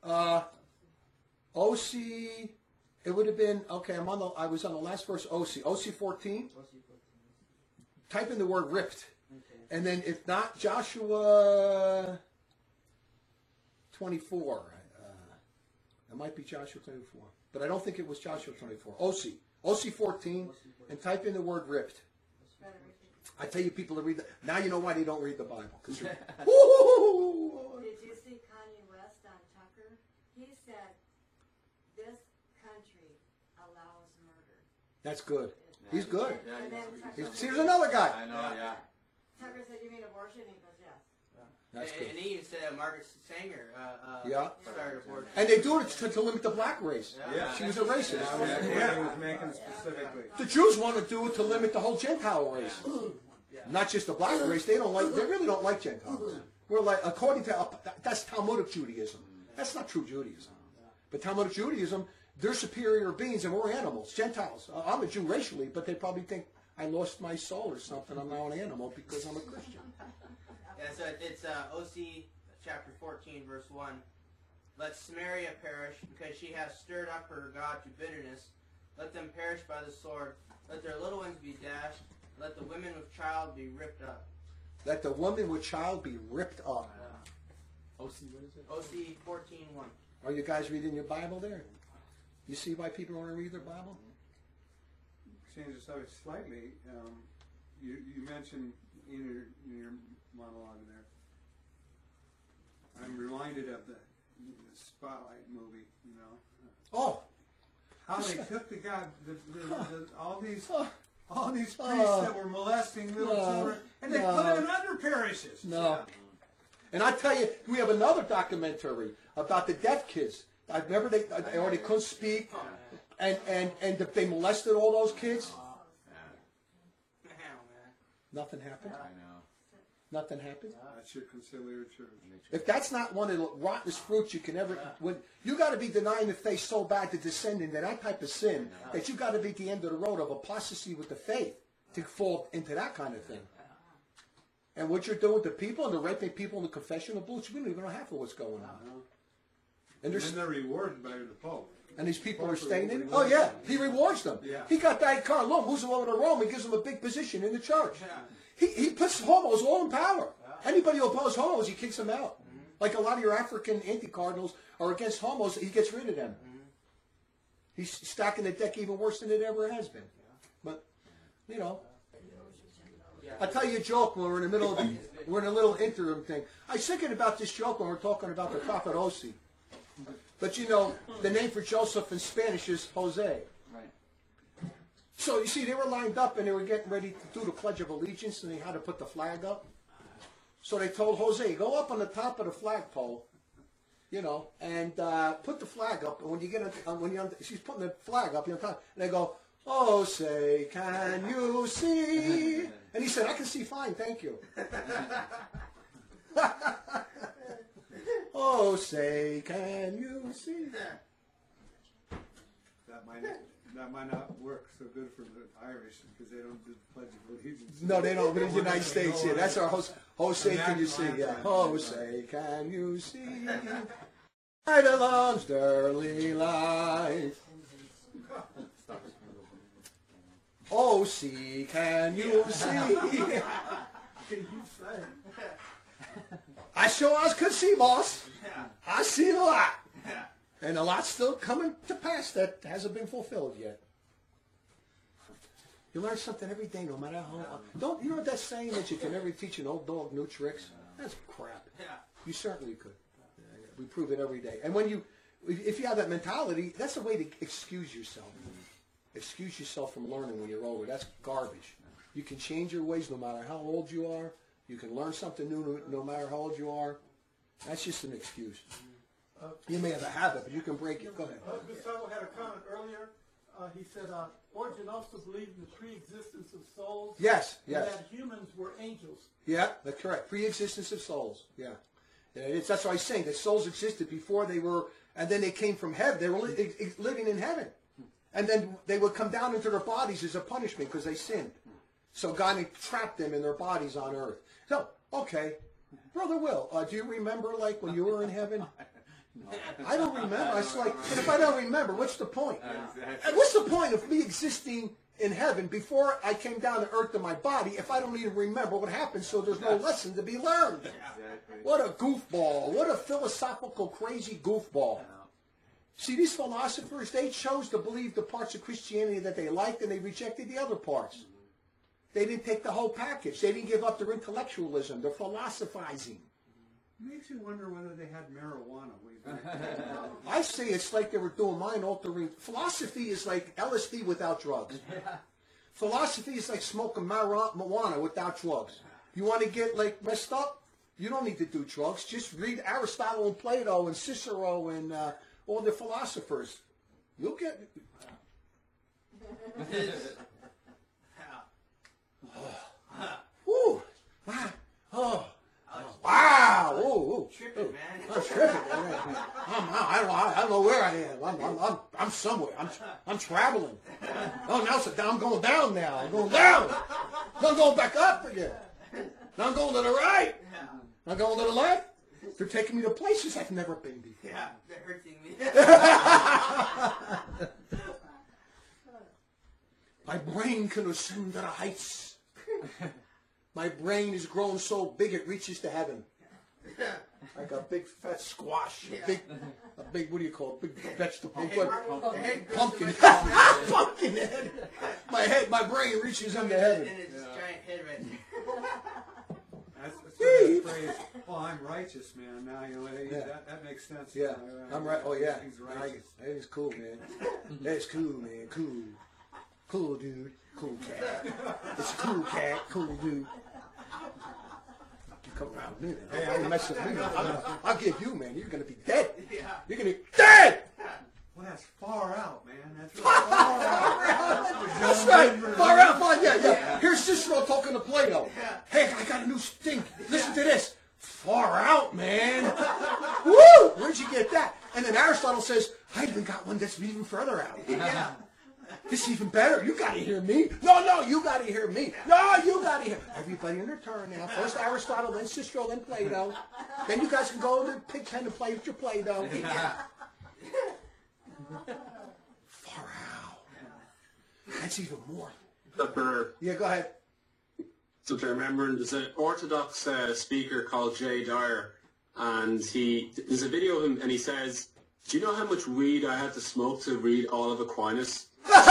Osee, it would have been okay. I was on the last verse. Osee 14. Type in the word ripped, and then if not Joshua 24. It might be Joshua 24, but I don't think it was Joshua 24. Osee 14, and type in the word ripped. I tell you, people to read that. Now you know why they don't read the Bible. Did you see Kanye West on Tucker? He said, this country allows murder. That's good. He's good. And then Tucker, See, there's another guy. I know, yeah. Tucker said, you mean abortion? He goes, yes. That's And good. he even said Margaret Sanger Yeah. started abortion. And they do it to limit the black race. Yeah. She was a racist. That's the point I was making specifically. The Jews want to do it to limit the whole Gentile race, not just the black race. They really don't like Gentiles. We're like, according to that's Talmudic Judaism. That's not true Judaism. But Talmudic Judaism, they're superior beings and we're animals. Gentiles. I'm a Jew racially, but they probably think I lost my soul or something. I'm now an animal because I'm a Christian. Yeah, so it's OC chapter 14, verse 1. Let Samaria perish, because she has stirred up her God to bitterness. Let them perish by the sword. Let their little ones be dashed. Let the women with child be ripped up. Let the woman with child be ripped up. Osee, what is it? OC 14:1. Are you guys reading your Bible there? You see why people want to read their Bible? Change the subject slightly. You mentioned in your monologue there. I'm reminded of the Spotlight movie. Oh, How they took the guy, all these priests Oh. that were molesting little No. children, and they No. put them in under parishes. no. And I tell you, we have another documentary about the deaf kids. I remember they already couldn't speak, and they molested all those kids. Man. Nothing happened. I know. Nothing happened. That should consider a church. If that's not one of the rottenest fruits you can ever, when you got to be denying the faith so bad to descend into that type of sin that you got to be at the end of the road of apostasy with the faith to fall into that kind of thing. And what you're doing to people and the raping people in the confessional booths, we don't even know half of what's going on. And And there's then they're rewarded by the Pope. and these people are staying in. Oh yeah, he rewards them. Yeah. He got that car. Look, moves them over to Rome. He gives them a big position in the church. He puts homos all in power. Anybody who opposes homos, he kicks them out. Like a lot of your African anti-cardinals are against homos, he gets rid of them. He's stacking the deck even worse than it ever has been. But I'll tell you a joke when we're in the middle of we're in a little interim thing. I was thinking about this joke when we're talking about the prophet Osee. But the name for Joseph in Spanish is Jose. Right. So you see, they were lined up and they were getting ready to do the Pledge of Allegiance, and they had to put the flag up. So they told Jose, go up on the top of the flagpole, and put the flag up. And when you get she's putting the flag up, and they go, Jose, can you see? And he said, I can see fine, thank you. Jose, can you see? That might that might not work so good for the Irish because they don't do the Pledge of Allegiance. No, they don't. But in the United States, yeah, that's our Jose. Can you see? Yeah, Jose, can you see? Right along Sterling life. Oh, see, can you see? I sure as could see, boss. I see a lot. And a lot's still coming to pass that hasn't been fulfilled yet. You learn something every day, no matter how. Don't you know that saying that you can never teach an old dog new tricks? That's crap. You certainly could. We prove it every day. And when if you have that mentality, that's a way to excuse yourself. Excuse yourself from learning when you're older. That's garbage. You can change your ways no matter how old you are. You can learn something new no matter how old you are. That's just an excuse. You may have a habit, but you can break it. Go ahead. Gustavo had a comment earlier. He said, Origen also believed in the pre-existence of souls. Yes, and yes. that humans were angels. Yeah, that's correct. Pre-existence of souls. Yeah. That's why he's saying that souls existed before they were, and then they came from heaven. They were living in heaven. And then they would come down into their bodies as a punishment because they sinned. So God trapped them in their bodies on earth. So, okay. Brother Will, do you remember like when you were in heaven? I don't remember. It's like, if I don't remember, what's the point? And what's the point of me existing in heaven before I came down to earth to my body if I don't even remember what happened, so there's no lesson to be learned? What a goofball. What a philosophical, crazy goofball. See, these philosophers, they chose to believe the parts of Christianity that they liked, and they rejected the other parts. They didn't take the whole package. They didn't give up their intellectualism, their philosophizing. Makes you wonder whether they had marijuana way back then. I say it's like they were doing mind-altering. Philosophy is like LSD without drugs. Philosophy is like smoking marijuana without drugs. You want to get like messed up? You don't need to do drugs. Just read Aristotle and Plato and Cicero and all the philosophers. You'll get... Woo! Oh! Wow! Ooh, Tripping, man. I'm tripping. I don't know where I am. I'm somewhere. I'm traveling. Oh, now I'm going down now. I'm going down. I'm going back up again. Now I'm going to the right. I'm going to the left. They're taking me to places I've never been before. Yeah, they're hurting me. My brain can ascend to the heights. My brain is grown so big it reaches to heaven. Like a big fat squash. A big, what do you call it? Big vegetable. Pumpkin. Pumpkin head. My brain reaches into heaven. And it's giant head right there. That's the phrase, oh, I'm righteous, man. Now, you know, that makes sense. Yeah, I'm right. Oh, yeah. He's righteous. That is cool, man. That's cool, man. Cool. Cool, dude. Cool cat. It's a cool cat. Cool dude. You come around me. Hey, I ain't messing with me. I'll give you, man. You're going to be dead. You're going to be dead! Well, that's far out, man. That's really far out. That's right. Far out. Yeah. Here's Cicero talking to Plato. Hey, I got a new thing. Listen to this. Far out, man. Woo! Where'd you get that? And then Aristotle says, I even got one that's even further out. Yeah. This is even better. You got to hear me. No, you got to hear me. No, you got to hear. Everybody in their turn now. First Aristotle, then Cicero, then Plato. Then you guys can go to the pig pen and play with your Play-Doh. Far out. That's even more. Yeah, go ahead. So I remember there's an Orthodox speaker called Jay Dyer, and there's a video of him, and he says, "Do you know how much weed I had to smoke to read all of Aquinas?"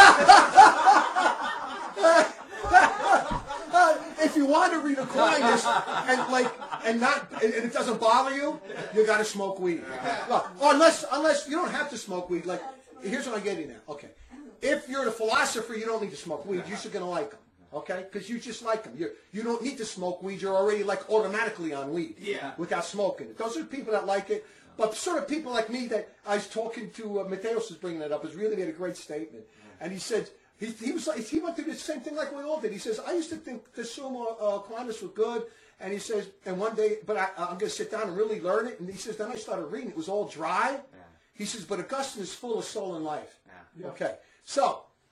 If you want to read Aquinas and it doesn't bother you, you got to smoke weed. Well, unless you don't have to smoke weed. Like, here's what I'm getting at. Okay, if you're the philosopher, you don't need to smoke weed. You're just gonna like them. Okay, because you just like them. You don't need to smoke weed. You're already like automatically on weed. Yeah. Without smoking it. Those are people that like it. But sort of people like me that I was talking to, Mateos was bringing that up, has really made a great statement. And he said, he went through the same thing like we all did. He says, I used to think the Summa Aquinas was good. And he says, and one day, but I'm going to sit down and really learn it. And he says, then I started reading. It was all dry. Yeah. He says, but Augustine is full of soul and life. Yeah. Okay. So,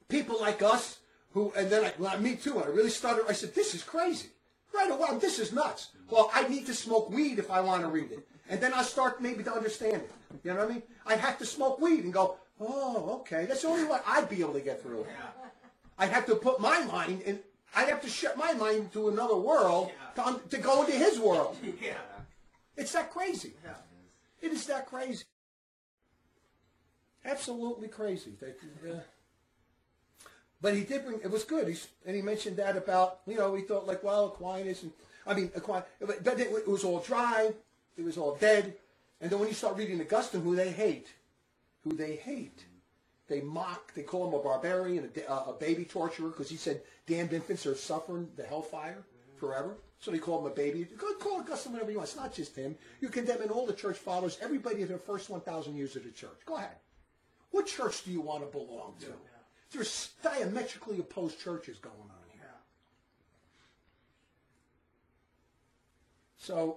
people like us who, and then me too, when I really started, I said, this is crazy. Right away, this is nuts. Well, I need to smoke weed if I want to read it. And then I'll start maybe to understand it. You know what I mean? I'd have to smoke weed and go, oh, okay. That's the only way I'd be able to get through it. I'd have to put my mind in, I'd have to shut my mind to another world to go into his world. Yeah. It's that crazy. Yeah. It is that crazy. Absolutely crazy. But he did bring, it was good. And he mentioned that about, we thought like, well, Aquinas, but it was all dry. It was all dead. And then when you start reading Augustine, who they hate. They mock, they call him a barbarian, a baby torturer, because he said damned infants are suffering the hellfire forever. So they call him a baby. Call Augustine whatever you want. It's not just him. You're condemning all the church fathers, everybody in the first 1,000 years of the church. Go ahead. What church do you want to belong to? There's diametrically opposed churches going on here. So,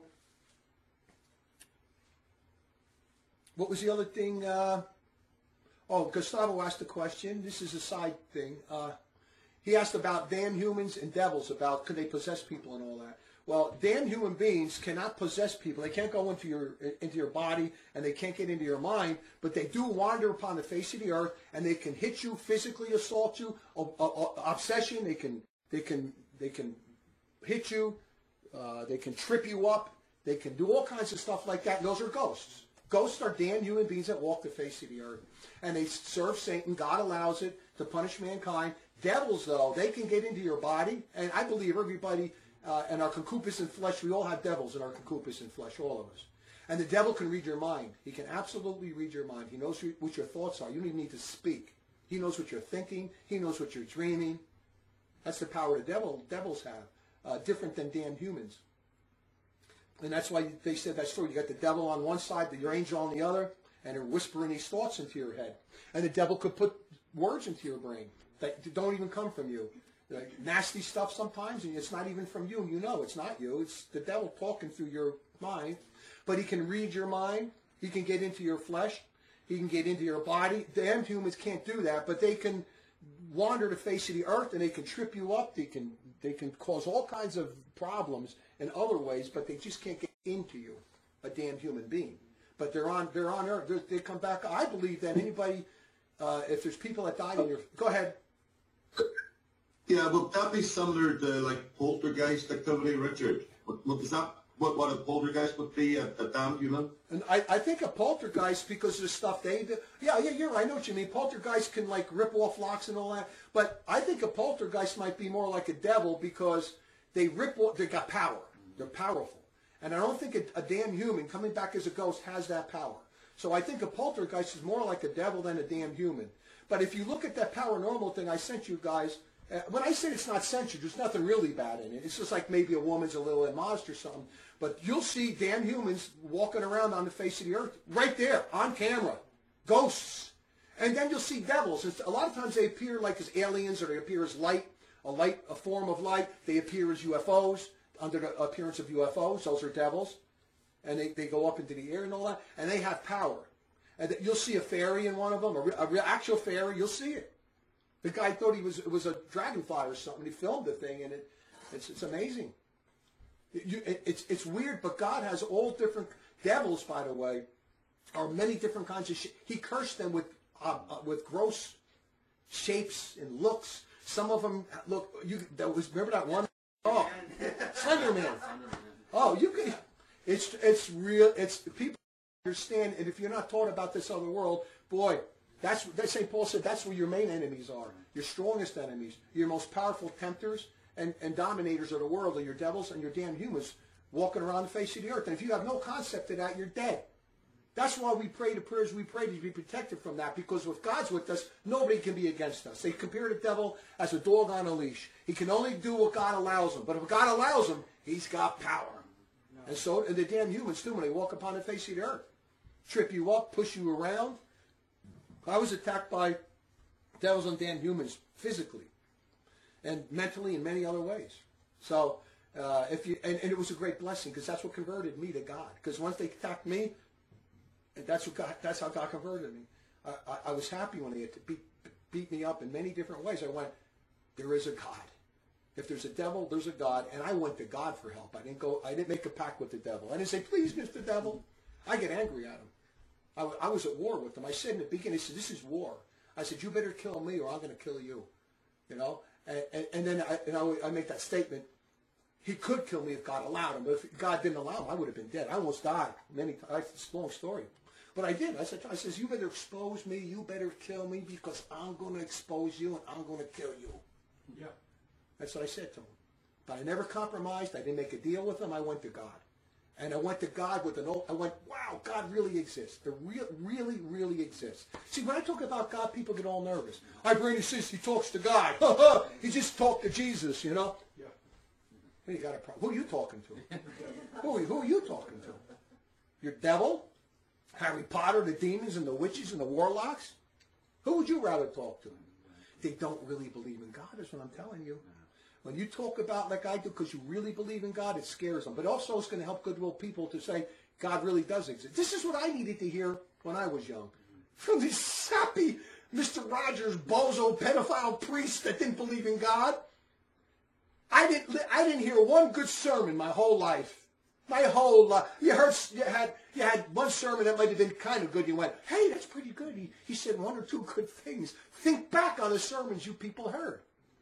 what was the other thing? Gustavo asked a question. This is a side thing. He asked about damned humans and devils, about could they possess people and all that. Well, damned human beings cannot possess people. They can't go into your body, and they can't get into your mind, but they do wander upon the face of the earth, and they can hit you, physically assault you, obsession. They can hit you. They can trip you up. They can do all kinds of stuff like that. And those are ghosts. Ghosts are damned human beings that walk the face of the earth, and they serve Satan. God allows it to punish mankind. Devils, though, they can get into your body, and I believe everybody. And our concupiscent flesh, we all have devils in our concupiscent flesh, all of us. And the devil can read your mind. He can absolutely read your mind. He knows what your thoughts are. You don't even need to speak. He knows what you're thinking. He knows what you're dreaming. That's the power the devils have, different than damned humans. And that's why they said that story. You got the devil on one side, your angel on the other, and they're whispering these thoughts into your head. And the devil could put words into your brain that don't even come from you. Nasty stuff sometimes, and it's not even from you. You know it's not you. It's the devil talking through your mind. But he can read your mind. He can get into your flesh. He can get into your body. Damned humans can't do that, but they can wander the face of the earth, and they can trip you up. They can cause all kinds of problems in other ways, but they just can't get into you, a damned human being. But they're on earth. They come back. I believe that anybody, if there's people that died in your... Go ahead. Yeah, would that be similar to like poltergeist activity, Richard? Is that what a poltergeist would be, a damned human? And I think a poltergeist, because of the stuff they do. Yeah, you're right. I know what you mean. Poltergeist can like rip off locks and all that. But I think a poltergeist might be more like a devil because they rip off, they got power. They're powerful. And I don't think a damn human coming back as a ghost has that power. So I think a poltergeist is more like a devil than a damn human. But if you look at that paranormal thing I sent you guys, when I say it's not censored, there's nothing really bad in it. It's just like maybe a woman's a little immodest or something. But you'll see damn humans walking around on the face of the earth, right there, on camera. Ghosts. And then you'll see devils. A lot of times they appear like as aliens, or they appear as light, a form of light. They appear as UFOs, under the appearance of UFOs. Those are devils. And they go up into the air and all that. And they have power. And you'll see a fairy in one of them, a real actual fairy. You'll see it. The guy thought it was a dragonfly or something. He filmed the thing, and it's amazing. It's weird, but God has all different devils. By the way, are many different kinds of. He cursed them with gross shapes and looks. Some of them look. Remember that one? Oh, Slender Man. Oh, you can. It's real. It's people understand, and if you're not taught about this other world, boy. That's St. Paul said that's where your main enemies are. Your strongest enemies, your most powerful tempters and dominators of the world are your devils and your damn humans walking around the face of the earth. And if you have no concept of that, you're dead. That's why we pray the prayers we pray to be protected from that, because if God's with us, nobody can be against us. They compare the devil as a dog on a leash. He can only do what God allows him. But if God allows him, he's got power. And so and the damn humans too, when they walk upon the face of the earth. Trip you up, push you around. I was attacked by devils and damn humans physically and mentally in many other ways. So and it was a great blessing, because that's what converted me to God. Because once they attacked me, that's how God converted me. I was happy when they beat me up in many different ways. I went, there is a God. If there's a devil, there's a God. And I went to God for help. I didn't make a pact with the devil. I didn't say, please, Mr. Devil. I get angry at him. I was at war with him. I said in the beginning, he said, this is war. I said, you better kill me or I'm going to kill you. You know? And then I make that statement. He could kill me if God allowed him. But if God didn't allow him, I would have been dead. I almost died many times. It's a long story. But I did. I said, you better expose me. You better kill me because I'm going to expose you and I'm going to kill you. Yeah. That's what I said to him. But I never compromised. I didn't make a deal with him. I went to God. And I went to God with I went, wow, God really exists. There really, really exists. See, when I talk about God, people get all nervous. Brady says he talks to God. He just talked to Jesus, you know. Yeah. Well, you got a problem. Who are you talking to? Who are you talking to? Your devil? Harry Potter, the demons and the witches and the warlocks? Who would you rather talk to? They don't really believe in God, is what I'm telling you. When you talk about like I do because you really believe in God, it scares them. But also it's going to help goodwill people to say God really does exist. This is what I needed to hear when I was young. From these sappy Mr. Rogers, bozo, pedophile priests that didn't believe in God. I didn't hear one good sermon my whole life. My whole life. You had one sermon that might have been kind of good. You went, hey, that's pretty good. He said one or two good things. Think back on the sermons you people heard.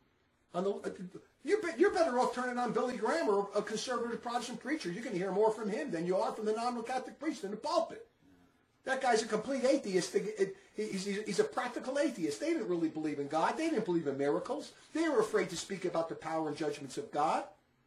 You're better off turning on Billy Graham or a conservative Protestant preacher. You're going to hear more from him than you are from the nominal Catholic priest in the pulpit. That guy's a complete atheist. He's a practical atheist. They didn't really believe in God. They didn't believe in miracles. They were afraid to speak about the power and judgments of God.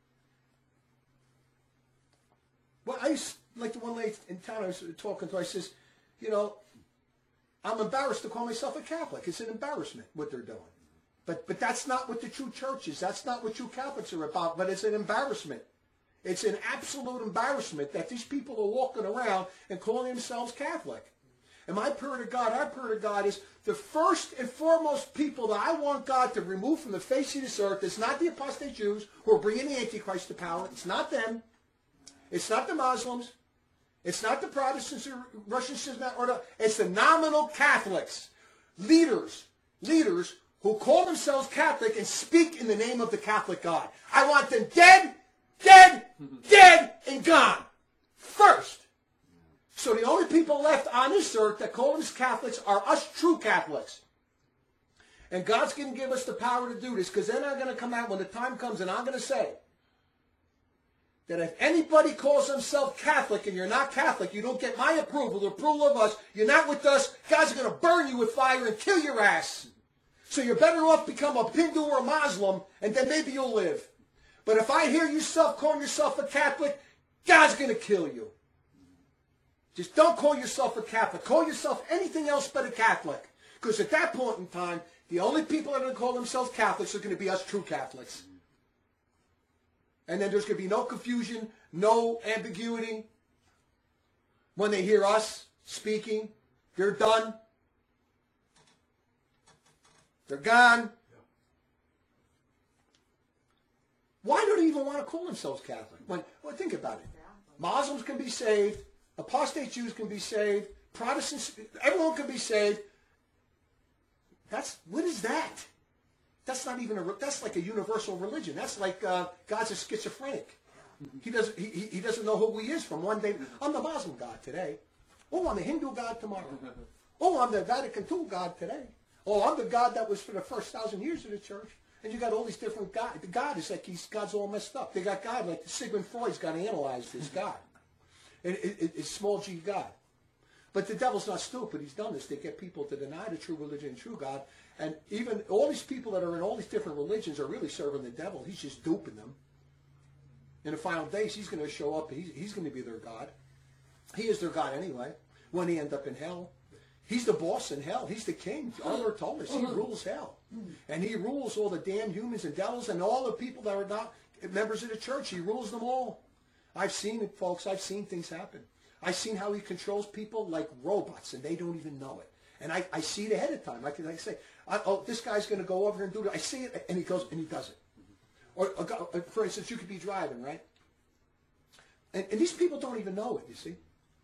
Well, like the one lady in town I was talking to, I says, you know, I'm embarrassed to call myself a Catholic. It's an embarrassment what they're doing. But that's not what the true church is. That's not what true Catholics are about. But it's an embarrassment. It's an absolute embarrassment that these people are walking around and calling themselves Catholic. And my prayer to God, our prayer to God is the first and foremost people that I want God to remove from the face of this earth is not the apostate Jews who are bringing the Antichrist to power. It's not them. It's not the Muslims. It's not the Protestants or Russian Schismatic Order. It's the nominal Catholics. Leaders who call themselves Catholic and speak in the name of the Catholic God. I want them dead, and gone. First. So the only people left on this earth that call themselves Catholics are us true Catholics. And God's going to give us the power to do this because then I'm going to come out when the time comes and I'm going to say that if anybody calls himself Catholic and you're not Catholic, you don't get my approval, the approval of us, you're not with us, God's going to burn you with fire and kill your ass. So you're better off become a Hindu or a Muslim, and then maybe you'll live. But if I hear you calling yourself a Catholic, God's going to kill you. Just don't call yourself a Catholic. Call yourself anything else but a Catholic. Because at that point in time, the only people that are going to call themselves Catholics are going to be us true Catholics. And then there's going to be no confusion, no ambiguity. When they hear us speaking, they're done. They're gone. Why do they even want to call themselves Catholic? Well, think about it. Muslims can be saved. Apostate Jews can be saved. Protestants, everyone can be saved. What is that? That's not even that's like a universal religion. That's like God's a schizophrenic. He doesn't know who he is from one day. I'm the Muslim God today. Oh, I'm the Hindu God tomorrow. Oh, I'm the Vatican II God today. Oh, I'm the God that was for the first 1,000 years of the church. And you got all these different gods. The God is like God's all messed up. They got God like Sigmund Freud's got to analyze this God. And it's small g God. But the devil's not stupid. He's done this. They get people to deny the true religion and true God. And even all these people that are in all these different religions are really serving the devil. He's just duping them. In the final days, he's going to show up. He's going to be their God. He is their God anyway when they end up in hell. He's the boss in hell. He's the king. Our Lord told us he rules hell. And he rules all the damn humans and devils and all the people that are not members of the church. He rules them all. I've seen it, folks. I've seen things happen. I've seen how he controls people like robots, and they don't even know it. And I see it ahead of time. Like I say, this guy's going to go over here and do it. I see it, and he goes, and he does it. Or, for instance, you could be driving, right? And these people don't even know it, you see.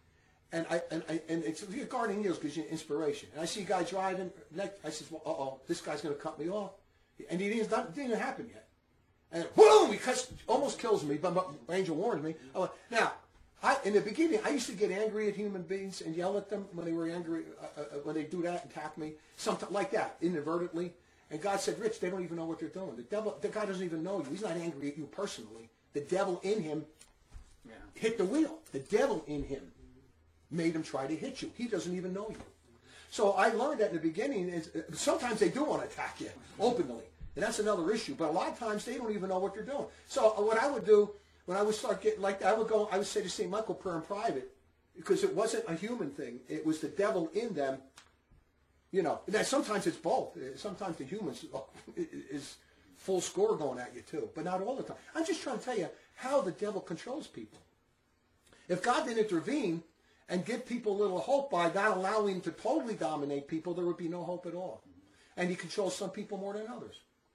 And it's guarding eagles gives you inspiration. And I see a guy driving. I says, well, this guy's going to cut me off. And it didn't even happen yet. And boom, he almost kills me. But my angel warned me. Now, in the beginning, I used to get angry at human beings and yell at them when they were angry, when they do that, attack me, something like that, inadvertently. And God said, Rich, they don't even know what they're doing. The guy doesn't even know you. He's not angry at you personally. The devil in him hit the wheel. The devil in him made him try to hit you. He doesn't even know you. So I learned that in the beginning. Sometimes they do want to attack you openly. And that's another issue. But a lot of times they don't even know what they're doing. So what I would do when I would start getting like that, I would say to St. Michael prayer in private, because it wasn't a human thing. It was the devil in them. You know, and sometimes it's both. Sometimes the humans is full score going at you too, but not all the time. I'm just trying to tell you how the devil controls people. If God didn't intervene and give people a little hope by not allowing him to totally dominate people, there would be no hope at all. And he controls some people more than others.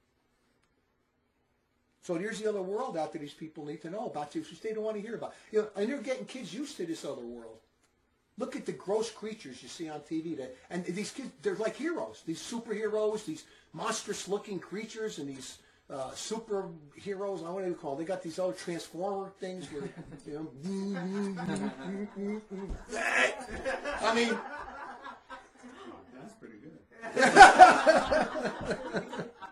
So here's the other world out there these people need to know about, which they don't want to hear about. You know, and they're getting kids used to this other world. Look at the gross creatures you see on TV. And these kids, they're like heroes. These superheroes, these monstrous-looking creatures, and these superheroes. I don't know what they call them. They got these other transformer things where, you know. I mean, That's pretty good.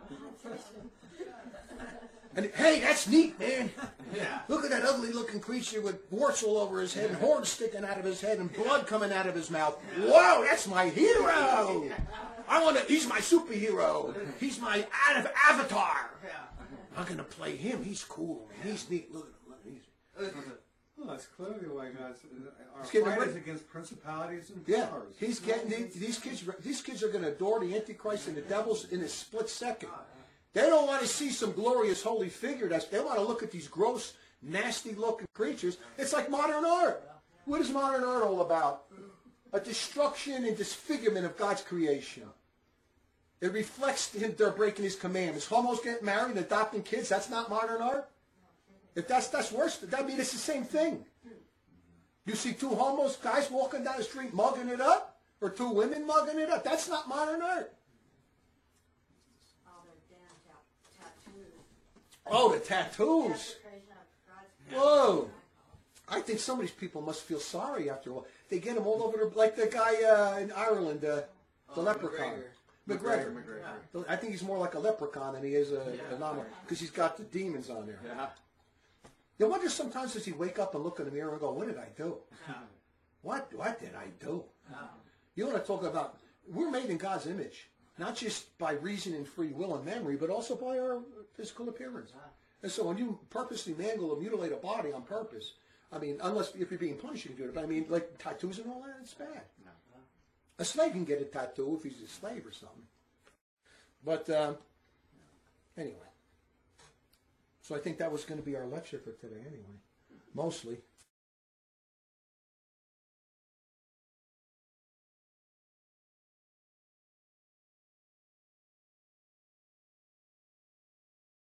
and hey, that's neat, man. Look at that ugly-looking creature with warts all over his head and horns sticking out of his head and blood coming out of his mouth. Whoa, that's my hero. He's my superhero. He's my avatar. I'm going to play him. He's cool, man. He's neat. Look at him. Well, that's clearly why God's our getting fight rid- is against principalities and Yeah, powers. he's getting these kids. These kids are going to adore the Antichrist and the devils in a split second. They don't want to see some glorious holy figure. They want to look at these gross, nasty-looking creatures. It's like modern art. What is modern art all about? A destruction and disfigurement of God's creation. It reflects him. They're breaking his commandments. Homos getting married and adopting kids. That's not modern art. If that's worse, that means it's the same thing. You see two homos guys walking down the street mugging it up, or two women mugging it up. That's not modern art. All their damn tattoos. Oh, the tattoos. Whoa. I think some of these people must feel sorry after a while. They get them all over, like the guy in Ireland, the leprechaun. McGregor. I think he's more like a leprechaun than he is a normal, because he's got the demons on there. Yeah. You wonder sometimes does he wake up and look in the mirror and go, what did I do? What did I do? You want to talk about, we're made in God's image, not just by reason and free will and memory, but also by our physical appearance. And so when you purposely mangle or mutilate a body on purpose, I mean, unless if you're being punished, you can do it. But I mean, like tattoos and all that, it's bad. A slave can get a tattoo if he's a slave or something. But anyway. So I think that was going to be our lecture for today anyway. Mostly.